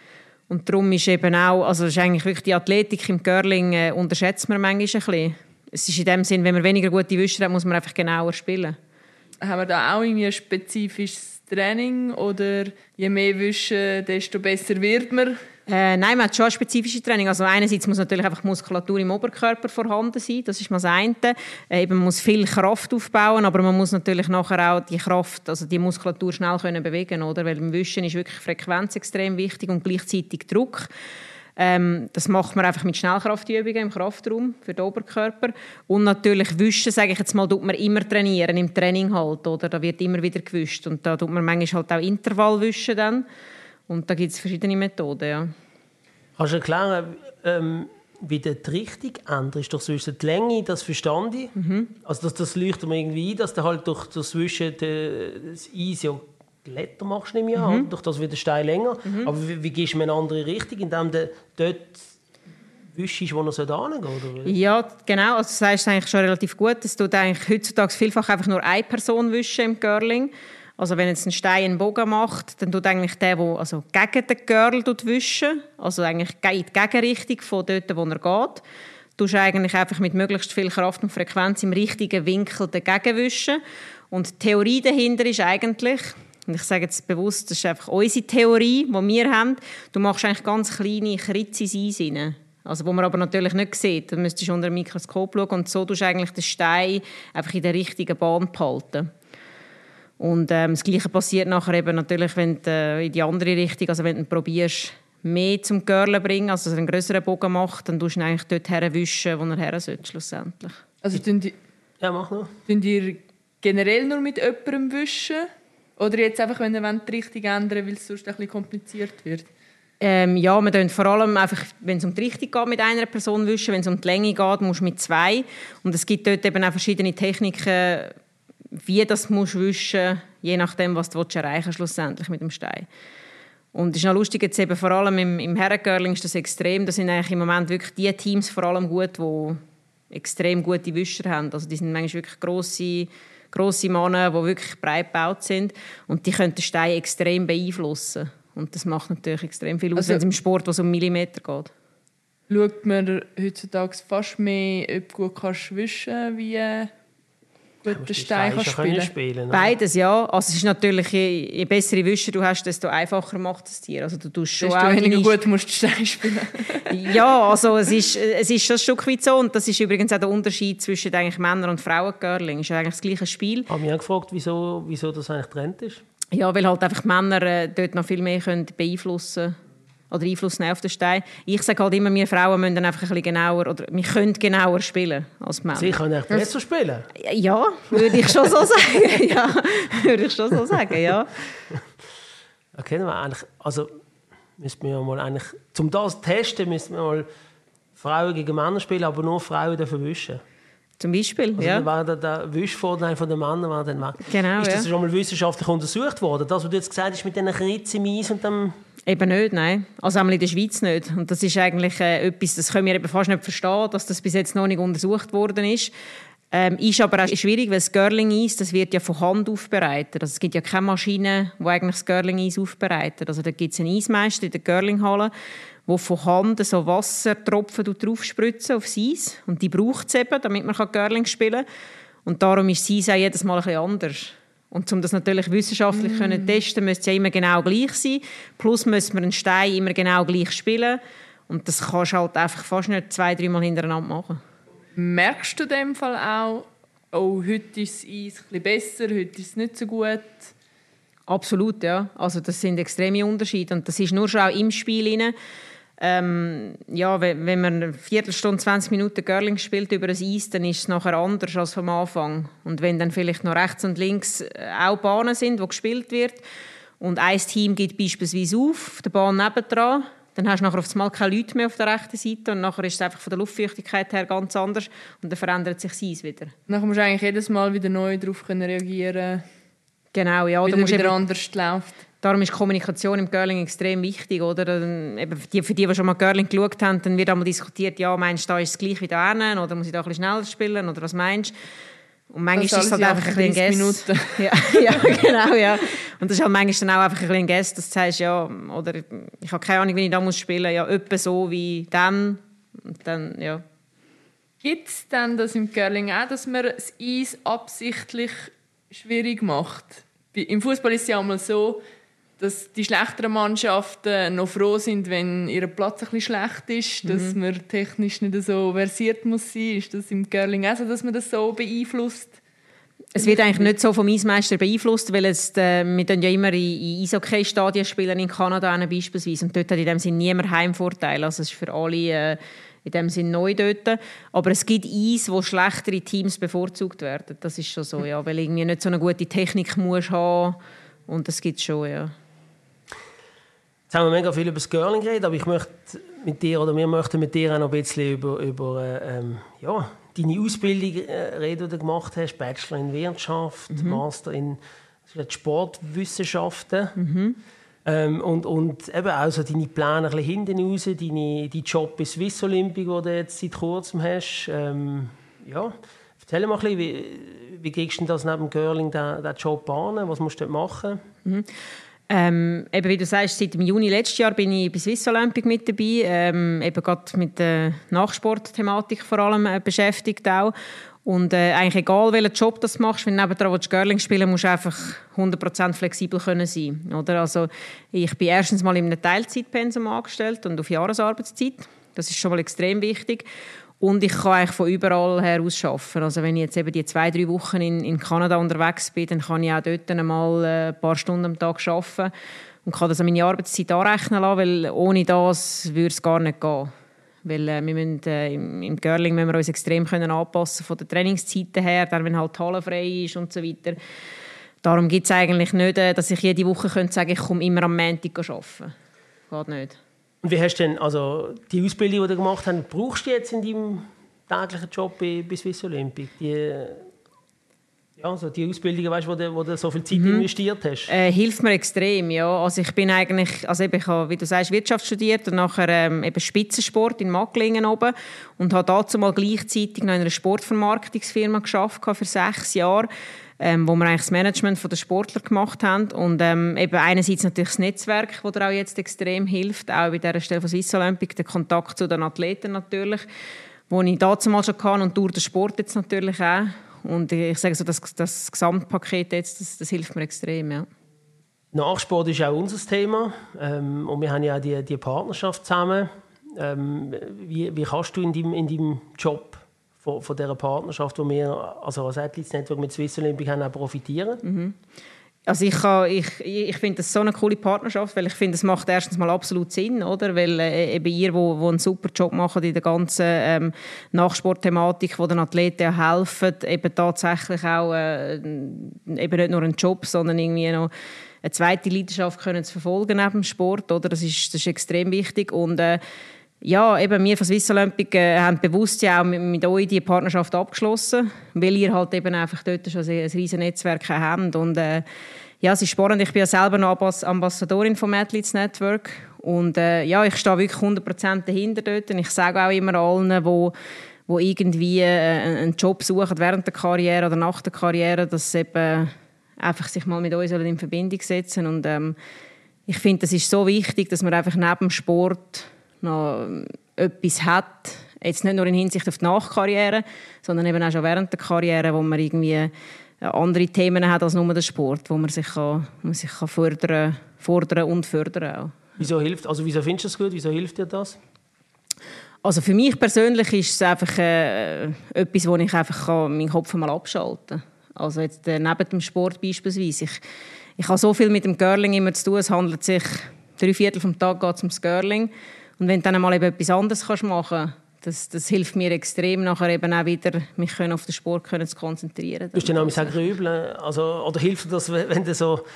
Und darum ist eben auch, also ist eigentlich wirklich die Athletik im Curling äh, unterschätzt man manchmal ein bisschen. Es ist in dem Sinn, wenn man weniger gute Wischer hat, muss man einfach genauer spielen. Haben wir da auch irgendwie ein spezifisches Training oder je mehr wischen, desto besser wird man? Äh, nein, man hat schon ein spezifisches Training. Also einerseits muss natürlich einfach Muskulatur im Oberkörper vorhanden sein, das ist mal das eine. Äh, eben, man muss viel Kraft aufbauen, aber man muss natürlich nachher auch die Kraft, also die Muskulatur schnell können bewegen, oder? Weil beim Wischen ist wirklich Frequenz extrem wichtig und gleichzeitig Druck. Ähm, das macht man einfach mit Schnellkraftübungen im Kraftraum für den Oberkörper. Und natürlich Wischen, sage ich jetzt mal, tut man immer trainieren, im Training halt, oder? Da wird immer wieder gewischt und da tut man manchmal halt auch Intervallwischen dann. Und da gibt es verschiedene Methoden, ja. Kannst du erklären, ähm, wie die Richtung ändert? Durch Zwischen die Länge, das verstand ich. Mhm. Also das, das leuchtet mir irgendwie ein, dass du halt durch das Zwischen das Eis ja glätter machst, nicht mehr, mhm. durch das wird der Stein länger. Mhm. Aber wie, wie gehst du in eine andere Richtung, indem du dort wischst, wo er hingehen sollte? Ja, genau. Also, du sagst eigentlich schon relativ gut. Es tut eigentlich heutzutage vielfach einfach nur eine Person wischen im Curling. Also wenn jetzt ein Stein einen Bogen macht, dann tut eigentlich der, der also gegen den Curl wischen, also eigentlich in die Gegenrichtung von dort, wo er geht, tust du eigentlich einfach mit möglichst viel Kraft und Frequenz im richtigen Winkel dagegen wischen. Und die Theorie dahinter ist eigentlich, und ich sage jetzt bewusst, das ist einfach unsere Theorie, die wir haben, du machst eigentlich ganz kleine Kritze ins Eis rein. Also, wo man aber natürlich nicht sieht. Da müsstest du unter dem Mikroskop schauen und so tust du eigentlich den Stein einfach in der richtigen Bahn behalten. Und ähm, das Gleiche passiert nachher eben natürlich, wenn du äh, in die andere Richtung, also wenn du probierst, mehr zum Curlen bringen, also einen grösseren Bogen macht, dann tust du ihn eigentlich dort herwischen, wo er her sollte, schlussendlich. Also tun die, ja, mach noch. Tun ihr generell nur mit jemandem wischen? Oder jetzt einfach, wenn ihr die Richtung ändern, weil es sonst ein bisschen kompliziert wird? Ähm, ja, wir tun vor allem einfach, wenn es um die Richtung geht, mit einer Person wischen. Wenn es um die Länge geht, musst du mit zwei. Und es gibt dort eben auch verschiedene Techniken, wie das musst wischen, je nachdem, was du erreichen willst, schlussendlich mit dem Stein. Und es ist noch lustig, jetzt eben vor allem im, im Herrencurling ist das extrem. Da sind eigentlich im Moment wirklich die Teams vor allem gut, die extrem gute Wischer haben. Also die sind manchmal wirklich grosse, grosse Männer, die wirklich breit gebaut sind. Und die können den Stein extrem beeinflussen. Und das macht natürlich extrem viel aus, also, wenn es im Sport was um Millimeter geht. Schaut man heutzutage fast mehr, ob du gut kannst wischen, wie gut den Stein kannst spielen. spielen Beides, ja. Also es ist natürlich, je, je bessere Wischer du hast, desto einfacher macht es dir. Also du tust schon desto weniger gut musst du den Stein spielen. Ja, also es ist, es ist schon ein Stück weit so. Und das ist übrigens auch der Unterschied zwischen eigentlich Männer- und Frauen-Curling. Es ist eigentlich das gleiche Spiel. Ich habe mich auch gefragt, wieso, wieso das eigentlich getrennt ist. Ja, weil halt einfach Männer äh, dort noch viel mehr können beeinflussen können. Oder Einfluss nehmen auf den Stein. Ich sage halt immer, wir Frauen müssen dann einfach ein bisschen genauer, oder wir können genauer spielen als Männer. Sie können echt besser spielen? Ja, würde ich schon so sagen. Ja, würde ich schon so sagen, ja. Okay, dann eigentlich, also müssen wir mal eigentlich, um das zu testen, müssen wir mal Frauen gegen Männer spielen, aber nur Frauen dürfen wischen. Zum Beispiel, also ja. Dann war der, der Wischvorteil von den Männern war dann weg. Genau, ist das ja. schon mal wissenschaftlich untersucht worden? Das, was du jetzt gesagt hast, mit diesen Kritzen im Eis und dem... Eben nicht, nein. Also einmal in der Schweiz nicht. Und das ist eigentlich äh, etwas, das können wir eben fast nicht verstehen, dass das bis jetzt noch nicht untersucht worden ist. Ähm, ist aber auch schwierig, weil das Curling-Eis, das wird ja von Hand aufbereitet. Also es gibt ja keine Maschine, die eigentlich das Curling-Eis aufbereitet. Also da gibt es einen Eismeister in der Curlinghalle, der von Hand so Wassertropfen draufspritzen aufs Eis. Und die braucht es eben, damit man Curling spielen kann. Und darum ist das Eis auch jedes Mal ein bisschen anders. Und um das natürlich wissenschaftlich mm. können testen, müsste es ja immer genau gleich sein. Plus müssen wir einen Stein immer genau gleich spielen. Und das kannst du halt einfach fast nicht zwei, dreimal hintereinander machen. Merkst du in dem Fall auch, oh, heute ist das Eis ein bisschen besser, heute ist es nicht so gut? Absolut, ja. Also das sind extreme Unterschiede. Und das ist nur schon auch im Spiel rein. Ähm, ja, wenn, wenn man eine Viertelstunde, zwanzig Minuten Curling spielt über das Eis, dann ist es nachher anders als vom Anfang. Und wenn dann vielleicht noch rechts und links auch Bahnen sind, wo gespielt wird, und ein Team geht beispielsweise auf, auf der Bahn nebendran, dann hast du nachher auf einmal keine Leute mehr auf der rechten Seite und nachher ist es einfach von der Luftfeuchtigkeit her ganz anders und dann verändert sich das Eis wieder. Dann musst du eigentlich jedes Mal wieder neu darauf reagieren. Genau, ja. Wieder, wieder anders läuft. Darum ist Kommunikation im Curling extrem wichtig. Oder? Eben für, die, für die, die schon mal Curling geschaut haben, dann wird einmal diskutiert, ja, meinst du, da ist es gleich wie da hinten, oder muss ich da ein bisschen schneller spielen, oder was meinst du? Und manchmal ist es halt einfach ein bisschen Minuten. Ja, ja, genau, ja. Und das ist halt manchmal dann auch einfach ein bisschen Guess, dass du sagst, ja, oder ich habe keine Ahnung, wie ich da muss spielen muss, ja, etwa so wie dann. Und dann, ja. Gibt es dann das im Curling auch, dass man das Eis absichtlich schwierig macht? Im Fußball ist es ja einmal so, dass die schlechteren Mannschaften noch froh sind, wenn ihr Platz ein bisschen schlecht ist, dass mhm. man technisch nicht so versiert muss sein. Ist das im Curling auch so, dass man das so beeinflusst? Es wird eigentlich nicht so vom Eismeister beeinflusst, weil es, äh, wir dann ja immer in, in Eishockey-Stadien spielen, in Kanada beispielsweise, und dort hat in dem Sinne niemand Heimvorteil. Also es ist für alle äh, in dem Sinne neu dort. Aber es gibt Eis, wo schlechtere Teams bevorzugt werden. Das ist schon so, ja, weil irgendwie nicht so eine gute Technik musst haben. Und das gibt es schon, ja. Jetzt haben wir mega viel über das Curling geredet, aber ich möchte mit dir, oder wir möchten mit dir auch noch ein bisschen über, über ähm, ja, deine Ausbildung äh, reden, die du gemacht hast. Bachelor in Wirtschaft, mhm. Master in Sportwissenschaften. Mhm. Ähm, und, und eben auch so deine Pläne ein bisschen hinten raus, deine, dein Job bei Swiss Olympic, den du jetzt seit kurzem hast. Ähm, ja, erzähl mal ein bisschen, wie, wie gehst du das neben dem Curling, den, den Job an? Was musst du dort machen? Mhm. Ähm, eben wie du sagst, seit dem Juni letztes Jahr bin ich bei Swiss Olympic mit dabei, ähm, eben gerade mit der Nachsportthematik vor allem äh, beschäftigt auch. Und äh, eigentlich egal, welchen Job du machst, wenn du nebendran willst, Curling spielen musst du einfach hundert Prozent flexibel können sein. Oder? Also, ich bin erstens mal in einem Teilzeitpensum angestellt und auf Jahresarbeitszeit. Das ist schon mal extrem wichtig. Und ich kann eigentlich von überall her aus arbeiten. Also wenn ich jetzt eben die zwei, drei Wochen in, in Kanada unterwegs bin, dann kann ich auch dort einmal ein paar Stunden am Tag arbeiten und kann das an meine Arbeitszeit anrechnen lassen, weil ohne das würde es gar nicht gehen. Weil äh, wir müssen, äh, im, im Curling müssen wir uns extrem können anpassen von den Trainingszeiten her, dann wenn halt die Halle frei ist und so weiter. Darum gibt es eigentlich nicht, äh, dass ich jede Woche könnte sagen, ich komme immer am Montag arbeiten. Geht nicht. Und wie hast du denn, also die Ausbildung, die du gemacht hast, brauchst du jetzt in deinem täglichen Job bei, bei Swiss Olympic? Die, ja, also die Ausbildung, weißt, wo, du, wo du so viel Zeit mhm. investiert hast? Äh, hilft mir extrem, ja. Also ich bin eigentlich, also eben, ich habe, wie du sagst, Wirtschaft studiert und nachher ähm, eben Spitzensport in Magglingen oben und habe dazu mal gleichzeitig noch in einer Sportvermarktungsfirma gearbeitet für sechs Jahre. Ähm, wo wir eigentlich das Management der Sportler gemacht haben und ähm, eben einerseits natürlich das Netzwerk, das dir auch jetzt extrem hilft, auch bei dieser Stelle von Swiss Olympic, der Kontakt zu den Athleten natürlich, wo ich dazu mal schon kann und durch den Sport jetzt natürlich auch. Und ich sage so, das, das Gesamtpaket jetzt, das, das hilft mir extrem, ja. Nachsport ist auch unser Thema ähm, und wir haben ja auch die, die Partnerschaft zusammen. Ähm, wie, wie kannst du in deinem, in deinem Job Von, von dieser Partnerschaft, die wir also als Athletes Network mit Swiss Olympic haben, auch profitieren? Mhm. Also ich, kann, ich, ich finde das so eine coole Partnerschaft, weil ich finde, es macht erstens mal absolut Sinn, oder? Weil äh, eben ihr, wo, wo einen super Job macht in der ganzen ähm, Nachsportthematik, wo den Athleten helfen, eben tatsächlich auch äh, eben nicht nur einen Job, sondern irgendwie noch eine zweite Leidenschaft können zu verfolgen neben dem Sport, oder? Das ist, das ist extrem wichtig und äh, ja, eben wir von Swiss Olympic äh, haben bewusst ja auch mit, mit euch die Partnerschaft abgeschlossen, weil ihr halt eben einfach dort schon ein, ein riesen Netzwerk habt. Und äh, ja, es ist spannend. Ich bin ja selber noch Ambassadorin vom Athletes Network und äh, ja, ich stehe wirklich hundert Prozent dahinter dort. Und ich sage auch immer allen, wo wo irgendwie äh, einen Job suchen während der Karriere oder nach der Karriere, dass sie eben einfach sich mal mit uns in Verbindung setzen. Und ähm, ich finde, das ist so wichtig, dass man einfach neben dem Sport noch etwas hat, jetzt nicht nur in Hinsicht auf die Nachkarriere, sondern eben auch schon während der Karriere, wo man irgendwie andere Themen hat als nur der Sport, wo man sich, kann, man sich kann fordern, fordern und fördern auch. Wieso hilft, also wieso findest du das gut? Wieso hilft dir das? Also für mich persönlich ist es einfach äh, etwas, wo ich einfach kann, meinen Kopf mal abschalten kann. Also jetzt äh, neben dem Sport beispielsweise. Ich, ich habe so viel mit dem Curling immer zu tun. Es handelt sich drei Viertel vom Tag geht ums Curling. Und wenn du dann mal eben etwas anderes kannst machen kannst, das, das hilft mir extrem, nachher eben auch wieder mich können auf den Sport können zu konzentrieren. Du hast dann auch grübeln, also oder hilft dir das, wenn du so,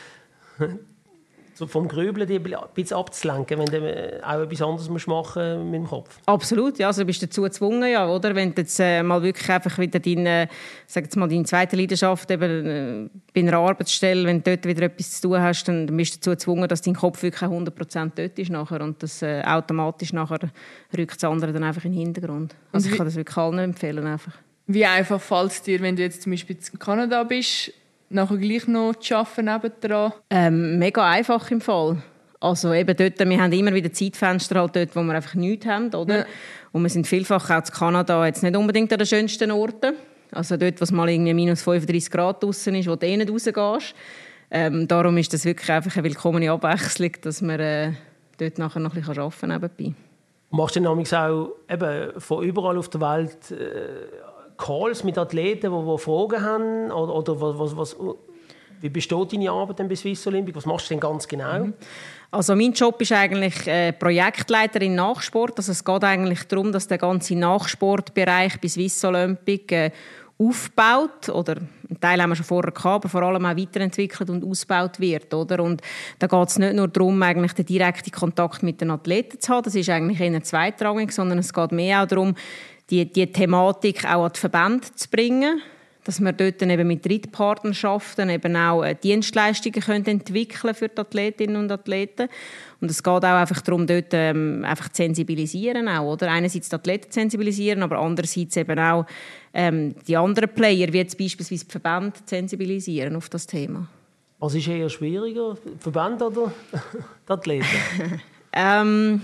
so vom Grübeln die ein bisschen abzulenken, wenn du auch etwas anderes machen musst mit dem Kopf? Absolut, ja, also du bist dazu gezwungen, ja, oder? Wenn du jetzt äh, mal wirklich einfach wieder deine, sag jetzt mal, deine zweite Leidenschaft eben, äh, bei einer Arbeitsstelle, wenn du dort wieder etwas zu tun hast, dann bist du dazu gezwungen, dass dein Kopf wirklich hundert Prozent dort ist nachher und das äh, automatisch nachher rückt das andere dann einfach in den Hintergrund. Also ich kann das wirklich allen empfehlen einfach. Wie einfach fällt es dir, wenn du jetzt zum Beispiel in Kanada bist, nachher gleich noch zu arbeiten nebendran? Ähm, mega einfach im Fall. Also eben dort, wir haben immer wieder Zeitfenster halt dort, wo wir einfach nichts haben, oder? Ja. Und wir sind vielfach auch in Kanada jetzt nicht unbedingt an den schönsten Orten. Also dort, wo es mal irgendwie minus fünfunddreißig Grad draussen ist, wo du eh nicht rausgehst. Ähm, darum ist das wirklich einfach eine willkommene Abwechslung, dass man äh, dort nachher noch ein bisschen arbeiten kann nebenbei. Machst du dann auch eben von überall auf der Welt äh, Calls mit Athleten, die, die Fragen haben? Oder, oder was, was, wie besteht deine Arbeit bei Swiss Olympic? Was machst du denn ganz genau? Mhm. Also mein Job ist eigentlich äh, Projektleiterin Nachsport. Also es geht eigentlich darum, dass der ganze Nachsportbereich bei Swiss Olympic äh, aufgebaut oder einen Teil haben wir schon vorher gehabt, aber vor allem auch weiterentwickelt und ausgebaut wird, oder? Und da geht es nicht nur darum, eigentlich den direkten Kontakt mit den Athleten zu haben, das ist eigentlich eher zweitrangig, sondern es geht mehr auch darum, die, die Thematik auch an die Verbände zu bringen, dass wir dort eben mit Drittpartnerschaften eben auch Dienstleistungen können entwickeln für die Athletinnen und Athleten. Und es geht auch einfach darum, dort ähm, einfach zu sensibilisieren auch, oder? Einerseits die Athleten zu sensibilisieren, aber andererseits eben auch ähm, die anderen Player, wie jetzt beispielsweise die Verbände, zu sensibilisieren auf das Thema. Was ist eher schwieriger, die Verbände oder die Athleten? ähm,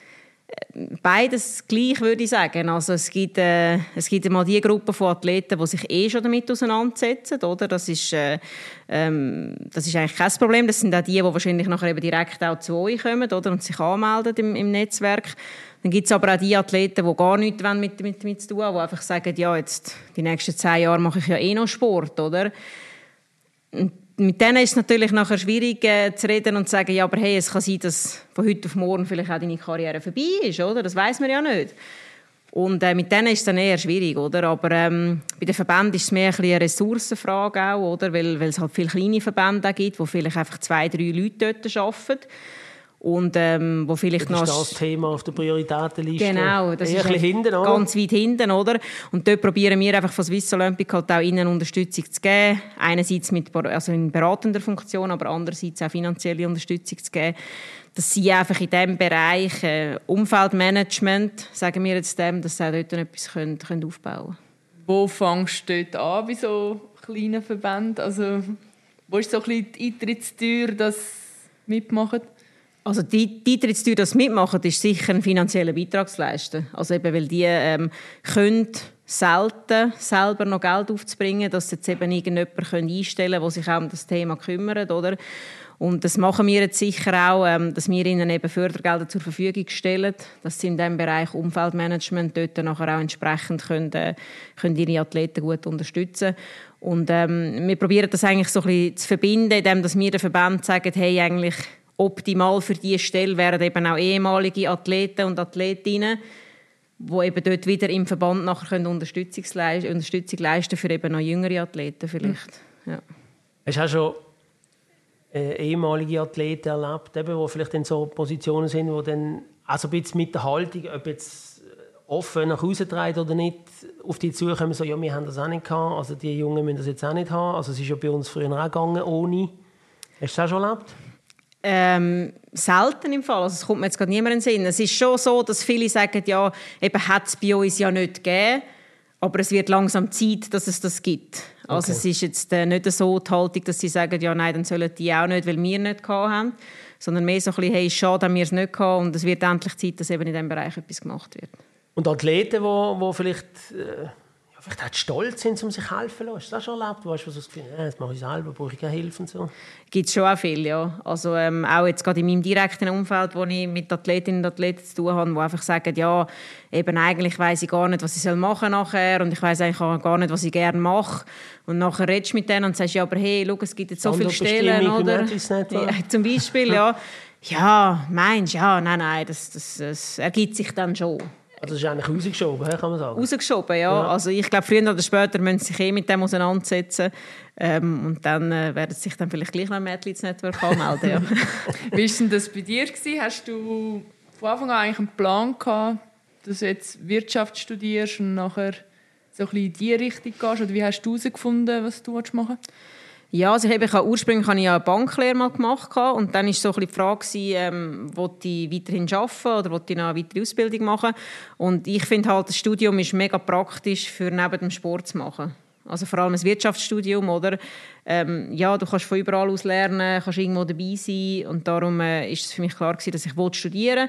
Beides gleich, würde ich sagen. Also es gibt, äh, es gibt einmal die Gruppe von Athleten, die sich eh schon damit auseinandersetzen. Oder? Das, ist, äh, ähm, das ist eigentlich kein Problem. Das sind auch die, die wahrscheinlich nachher eben direkt auch zu euch kommen, oder? Und sich anmelden im, im Netzwerk. Dann gibt es aber auch die Athleten, die gar nichts mit, mit, mit zu tun haben, die einfach sagen, ja, jetzt, die nächsten zehn Jahre mache ich ja eh noch Sport. Oder? Und mit denen ist es natürlich nachher schwierig äh, zu reden und zu sagen, ja, aber hey, es kann sein, dass von heute auf morgen vielleicht auch deine Karriere vorbei ist, oder? Das weiss man ja nicht. Und äh, mit denen ist es dann eher schwierig, oder? Aber ähm, bei den Verbänden ist es mehr ein eine Ressourcenfrage auch, oder? Weil, weil es halt viele kleine Verbände gibt, wo vielleicht einfach zwei, drei Leute dort arbeiten. Und ähm, wo vielleicht das ist noch das Thema auf der Prioritätenliste. Genau, das eher ist hinten, oder? Ganz weit hinten, oder? Und dort probieren wir einfach von Swiss Olympic halt auch ihnen Unterstützung zu geben. Einerseits mit, also in beratender Funktion, aber andererseits auch finanzielle Unterstützung zu geben, dass sie einfach in diesem Bereich äh, Umfeldmanagement, sagen wir jetzt dem, dass sie auch dort etwas können, können aufbauen können. Wo fängst du dort an bei so kleinen Verbänden? Also, wo ist so ein bisschen die Eintrittstür, dass mitmachen? Also die, die Eintrittstür, das mitmachen, ist sicher einen finanziellen Beitrag zu leisten. Also eben, weil die ähm, können selten selber noch Geld aufzubringen, dass sie jetzt eben irgendjemanden einstellen können, der sich auch um das Thema kümmert, oder? Und das machen wir jetzt sicher auch, ähm, dass wir ihnen eben Fördergelder zur Verfügung stellen, dass sie in diesem Bereich Umfeldmanagement dort nachher auch entsprechend können, äh, können ihre Athleten gut unterstützen. Und ähm, wir probieren das eigentlich so ein bisschen zu verbinden, indem dass wir den Verband sagen, hey, eigentlich optimal für diese Stelle wären eben auch ehemalige Athleten und Athletinnen, die eben dort wieder im Verband nachher können Unterstützung leisten, Unterstützung leisten für eben noch jüngere Athleten vielleicht. Ja. Hast du auch schon äh, ehemalige Athleten erlebt, die vielleicht in so Positionen sind, wo dann also ein bisschen mit der Haltung, ob jetzt offen nach Hause treibt oder nicht, auf die zukommen, so, ja, wir haben das auch nicht gehabt, also die Jungen müssen das jetzt auch nicht haben. Also es ist ja bei uns früher auch gegangen, ohne. Hast du das auch schon erlebt? Ähm, selten im Fall. Also es kommt mir jetzt gerade niemand in den Sinn. Es ist schon so, dass viele sagen, ja, eben hat es bei uns ja nicht gegeben, aber es wird langsam Zeit, dass es das gibt. Also okay. Es ist jetzt äh, nicht so die Haltung, dass sie sagen, ja, nein, dann sollen die auch nicht, weil wir nicht gehabt haben, sondern mehr so ein bisschen, hey, schade, haben wir es nicht gehabt und es wird endlich Zeit, dass eben in diesem Bereich etwas gemacht wird. Und Athleten, die vielleicht... Äh vielleicht auch stolz sind, um sich helfen zu lassen. Hast du das schon erlebt? Weißt du, was du das Gefühl hast? Ja, das mache ich selber, brauche ich keine Hilfe und so? Gibt es schon auch viel, ja. Also ähm, auch jetzt gerade in meinem direkten Umfeld, wo ich mit Athletinnen und Athleten zu tun habe, die einfach sagen, ja, eben eigentlich weiss ich gar nicht, was ich machen soll nachher und ich weiss eigentlich auch gar nicht, was ich gerne mache. Und nachher redest du mit denen und sagst, ja, aber hey, schau, es gibt jetzt so viele Stellen, oder? Ja, zum Beispiel, ja. Ja, meinst du? Ja, nein, nein, das, das, das ergibt sich dann schon. Also das ist eigentlich rausgeschoben, kann man sagen? Rausgeschoben, ja. ja. Also ich glaube, früher oder später müssen sie sich eh mit dem auseinandersetzen. Ähm, und dann äh, werden sie sich dann vielleicht gleich noch im Athletes-Network anmelden. Ja. Wie war denn das bei dir gewesen? Hast du von Anfang an eigentlich einen Plan gehabt, dass du jetzt Wirtschaft studierst und nachher so ein bisschen in diese Richtung gehst? Oder wie hast du herausgefunden, was du machen willst? Ja, also ich habe, ich habe, ursprünglich habe ich ja eine Banklehre mal gemacht und dann war so ein bisschen die Frage, ähm, will ich weiterhin arbeiten oder will ich noch eine weitere Ausbildung machen? Und ich finde halt, das Studium ist mega praktisch für neben dem Sport zu machen. Also vor allem ein Wirtschaftsstudium, oder? Ähm, ja, du kannst von überall aus lernen, kannst irgendwo dabei sein und darum äh, ist es für mich klar gewesen, dass ich studieren wollte.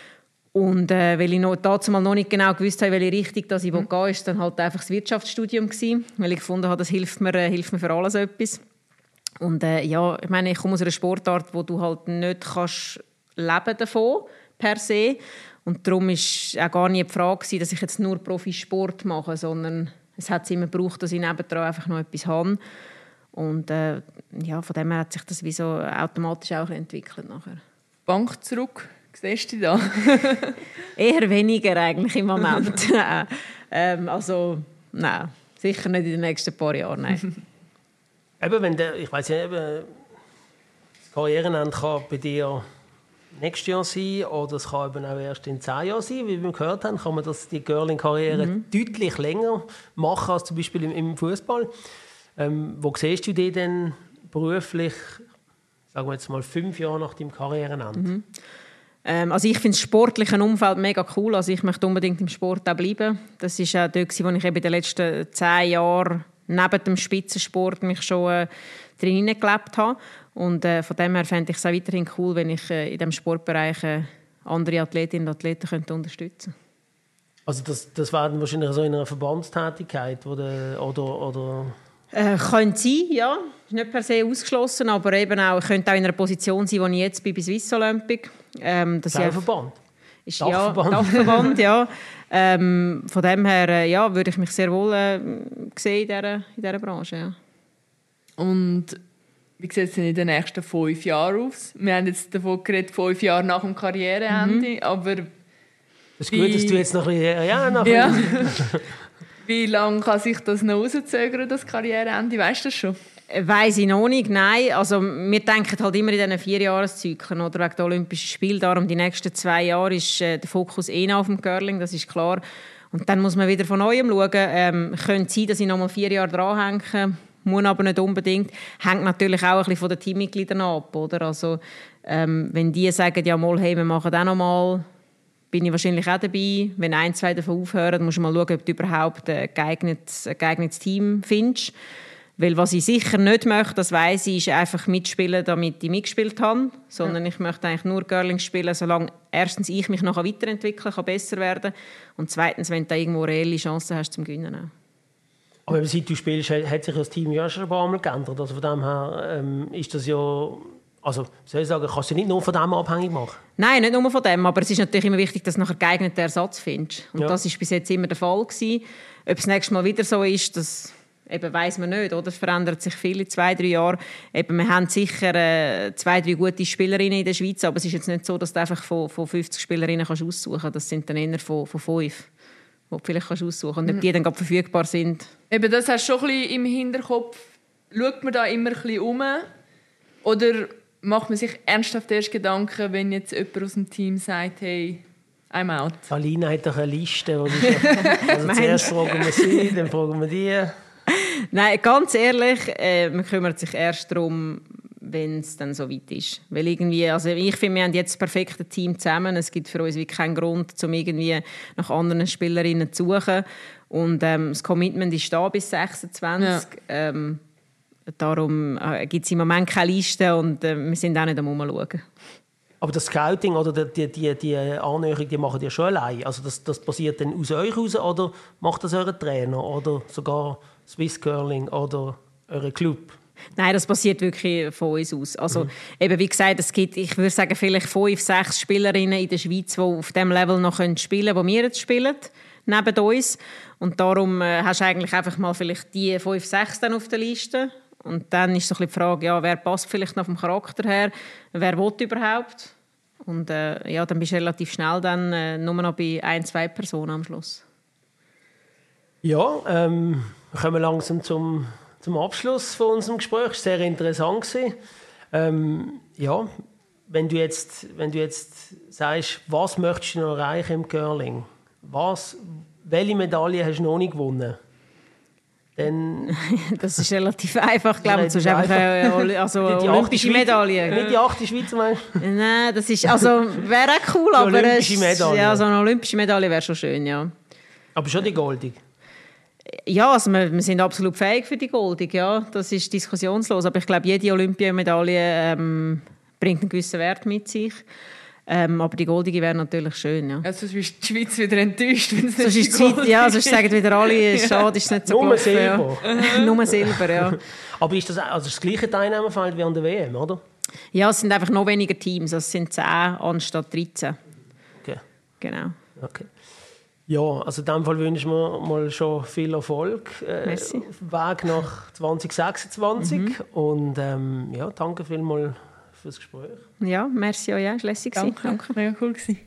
Und äh, weil ich noch, dazu mal noch nicht genau gewusst habe, welche Richtung dass ich mhm. gehen will, ist dann halt einfach das Wirtschaftsstudium gewesen, weil ich gefunden habe, das hilft mir, äh, hilft mir für alles etwas. Und äh, ja, ich meine, ich komme aus einer Sportart, wo du halt nicht kannst leben davon, per se. Und darum war auch gar nicht die Frage gewesen, dass ich jetzt nur Profisport mache, sondern es hat immer gebraucht, dass ich nebendran einfach noch etwas habe. Und äh, ja, von dem her hat sich das wie so automatisch auch entwickelt nachher. Bank zurück. Siehst du da? Eher weniger eigentlich im Moment. ähm, also, nein, sicher nicht in den nächsten paar Jahren. Nein. Eben, wenn der, ich weiss nicht, eben, das Karrierenende kann bei dir nächstes Jahr sein oder es kann eben auch erst in zehn Jahren sein. Wie wir gehört haben, kann man das, die Curling-Karriere mhm. deutlich länger machen als zum Beispiel im, im Fußball. Ähm, wo siehst du dich denn beruflich, sagen wir jetzt mal, fünf Jahre nach deinem Karrierenende? Mhm. Also ich finde das sportliche Umfeld mega cool. Also ich möchte unbedingt im Sport auch bleiben. Das ist auch dort, wo ich in den letzten zehn Jahren neben dem Spitzensport mich schon äh, drin gelebt habe. Und äh, von dem her fände ich es auch weiterhin cool, wenn ich äh, in diesem Sportbereich äh, andere Athletinnen und Athleten könnte unterstützen könnte. Also das, das wäre dann wahrscheinlich so in einer Verbandstätigkeit oder... oder, oder Äh, könnte sein, ja. Ist nicht per se ausgeschlossen, aber eben auch, könnte auch in einer Position sein, wo ich jetzt bin, bei Swiss Olympic. Ähm, das Verband? Ist, ja, Dachverband, ja. Ähm, von dem her äh, ja, würde ich mich sehr wohl äh, sehen in dieser, in dieser Branche. Ja. Und wie sieht es denn in den nächsten fünf Jahren aus? Wir haben jetzt davon geredet, fünf Jahre nach dem Karriereende, mhm. aber... Es ist gut, dass du jetzt noch ein bisschen... Ja, noch ja. Wie lange kann sich das noch rauszögern, das Karriereende? Weißt du das schon? Weiss ich noch nicht, nein. Also, wir denken halt immer in diesen Vierjahreszyklen oder wegen der Olympischen Spiele. Darum die nächsten zwei Jahre ist äh, der Fokus eh noch auf dem Curling, das ist klar. Und dann muss man wieder von Neuem schauen. Ähm, könnte sein, dass ich noch mal vier Jahre dranhänge, muss aber nicht unbedingt. Hängt natürlich auch ein bisschen von den Teammitgliedern ab, oder? Also, ähm, wenn die sagen, ja mal, hey, wir machen auch noch mal, bin ich wahrscheinlich auch dabei. Wenn ein, zwei davon aufhören, musst du mal schauen, ob du überhaupt ein geeignetes, ein geeignetes Team findest. Weil was ich sicher nicht möchte, das weiss ich, ist einfach mitspielen, damit ich mitgespielt habe. Sondern ja. ich möchte eigentlich nur Curling spielen, solange erstens ich mich noch weiterentwickeln kann, besser werden. Und zweitens, wenn du da irgendwo reelle Chancen hast zum Gewinnen. Auch. Aber seit du spielst, hat sich das Team ja schon ein paar Mal geändert. Also von dem her ähm, ist das ja... Also, soll ich sagen, kannst du nicht nur von dem abhängig machen? Nein, nicht nur von dem, aber es ist natürlich immer wichtig, dass du nachher geeigneten Ersatz findest. Und ja. das war bis jetzt immer der Fall gewesen. Ob es das nächste Mal wieder so ist, das eben weiss man nicht. Oder? Es verändert sich viel in zwei, drei Jahren. Eben, wir haben sicher äh, zwei, drei gute Spielerinnen in der Schweiz, aber es ist jetzt nicht so, dass du einfach von, von fünfzig Spielerinnen kannst aussuchen kannst. Das sind dann eher von, von fünf, die du vielleicht kannst aussuchen kannst. Und ob die dann gerade verfügbar sind. Eben, das hast du schon ein bisschen im Hinterkopf. Schaut man da immer ein bisschen um? Oder macht man sich ernsthaft erst Gedanken, wenn jetzt jemand aus dem Team sagt, hey, I'm out? Alina hat doch eine Liste. Wo also zuerst fragen wir sie, dann fragen wir die. Nein, ganz ehrlich, äh, man kümmert sich erst darum, wenn es dann so weit ist. Weil irgendwie, also ich finde, wir haben jetzt das perfekte Team zusammen. Es gibt für uns wie keinen Grund, um irgendwie nach anderen Spielerinnen zu suchen. Und ähm, das Commitment ist da bis sechsundzwanzig. Ja. Ähm, Darum äh, gibt es im Moment keine Liste und äh, wir sind auch nicht am Umschauen. Aber das Scouting oder die, die, die Annäherung, die machen die schon allein? Also das, das passiert dann aus euch raus oder macht das euer Trainer oder sogar Swiss Curling oder euer Club? Nein, das passiert wirklich von uns aus. Also, mhm. eben, wie gesagt, es gibt, ich würde sagen, vielleicht fünf, sechs Spielerinnen in der Schweiz, die auf dem Level noch spielen können, wo wir jetzt spielen, neben uns. Und darum äh, hast du eigentlich einfach mal vielleicht die fünf, sechs dann auf der Liste. Und dann ist so ein bisschen die Frage, ja, wer passt vielleicht noch vom Charakter her, wer will überhaupt? Und äh, ja, dann bist du relativ schnell dann äh, nur noch bei ein, zwei Personen am Schluss. Ja, ähm, wir kommen langsam zum, zum Abschluss von unserem Gespräch. Es war sehr interessant. Ähm, ja, wenn du, jetzt, wenn du jetzt sagst, was möchtest du noch erreichen im Curling? Was, welche Medaille hast du noch nicht gewonnen? dann... Das ist relativ einfach, glaube ich. Sonst einfach eine, also eine olympische Medaille. Nicht die achte Schweizer Meister? Nein, das ist... Also, wäre auch cool, die aber... Olympische Medaille. Ja, so eine olympische Medaille wäre schon schön, ja. Aber schon die goldige? Ja, also wir, wir sind absolut fähig für die goldige, ja. Das ist diskussionslos. Aber ich glaube, jede Olympiamedaille ähm, bringt einen gewissen Wert mit sich. Ähm, aber die goldige wäre natürlich schön, ja. Ja, sonst ist die Schweiz wieder enttäuscht, wenn es nicht die die Schweiz, ja, sonst sagen wieder alle, schade, ist nicht so Nur Silber. Ja. Nur Silber, ja. Aber ist das, also das gleiche Teilnehmerfeld wie an der W M, oder? Ja, es sind einfach noch weniger Teams. Es sind zehn anstatt dreizehn. Okay. Genau. Okay. Ja, also in diesem Fall wünschen wir mal schon viel Erfolg. Äh, Merci. auf dem Weg nach zwanzig sechsundzwanzig. Mhm. Und ähm, ja, danke vielmals fürs Gespräch. Ja, merci auch, ja, es war lässig. Danke, danke. Mega cool gewesen.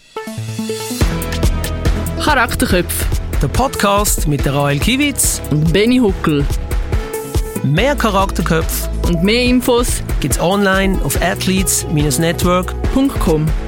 Charakterköpfe. Der Podcast mit der Rael Kiewitz und Benny Huckel. Mehr Charakterköpfe und mehr Infos gibt's online auf athletes Bindestrich network punkt com.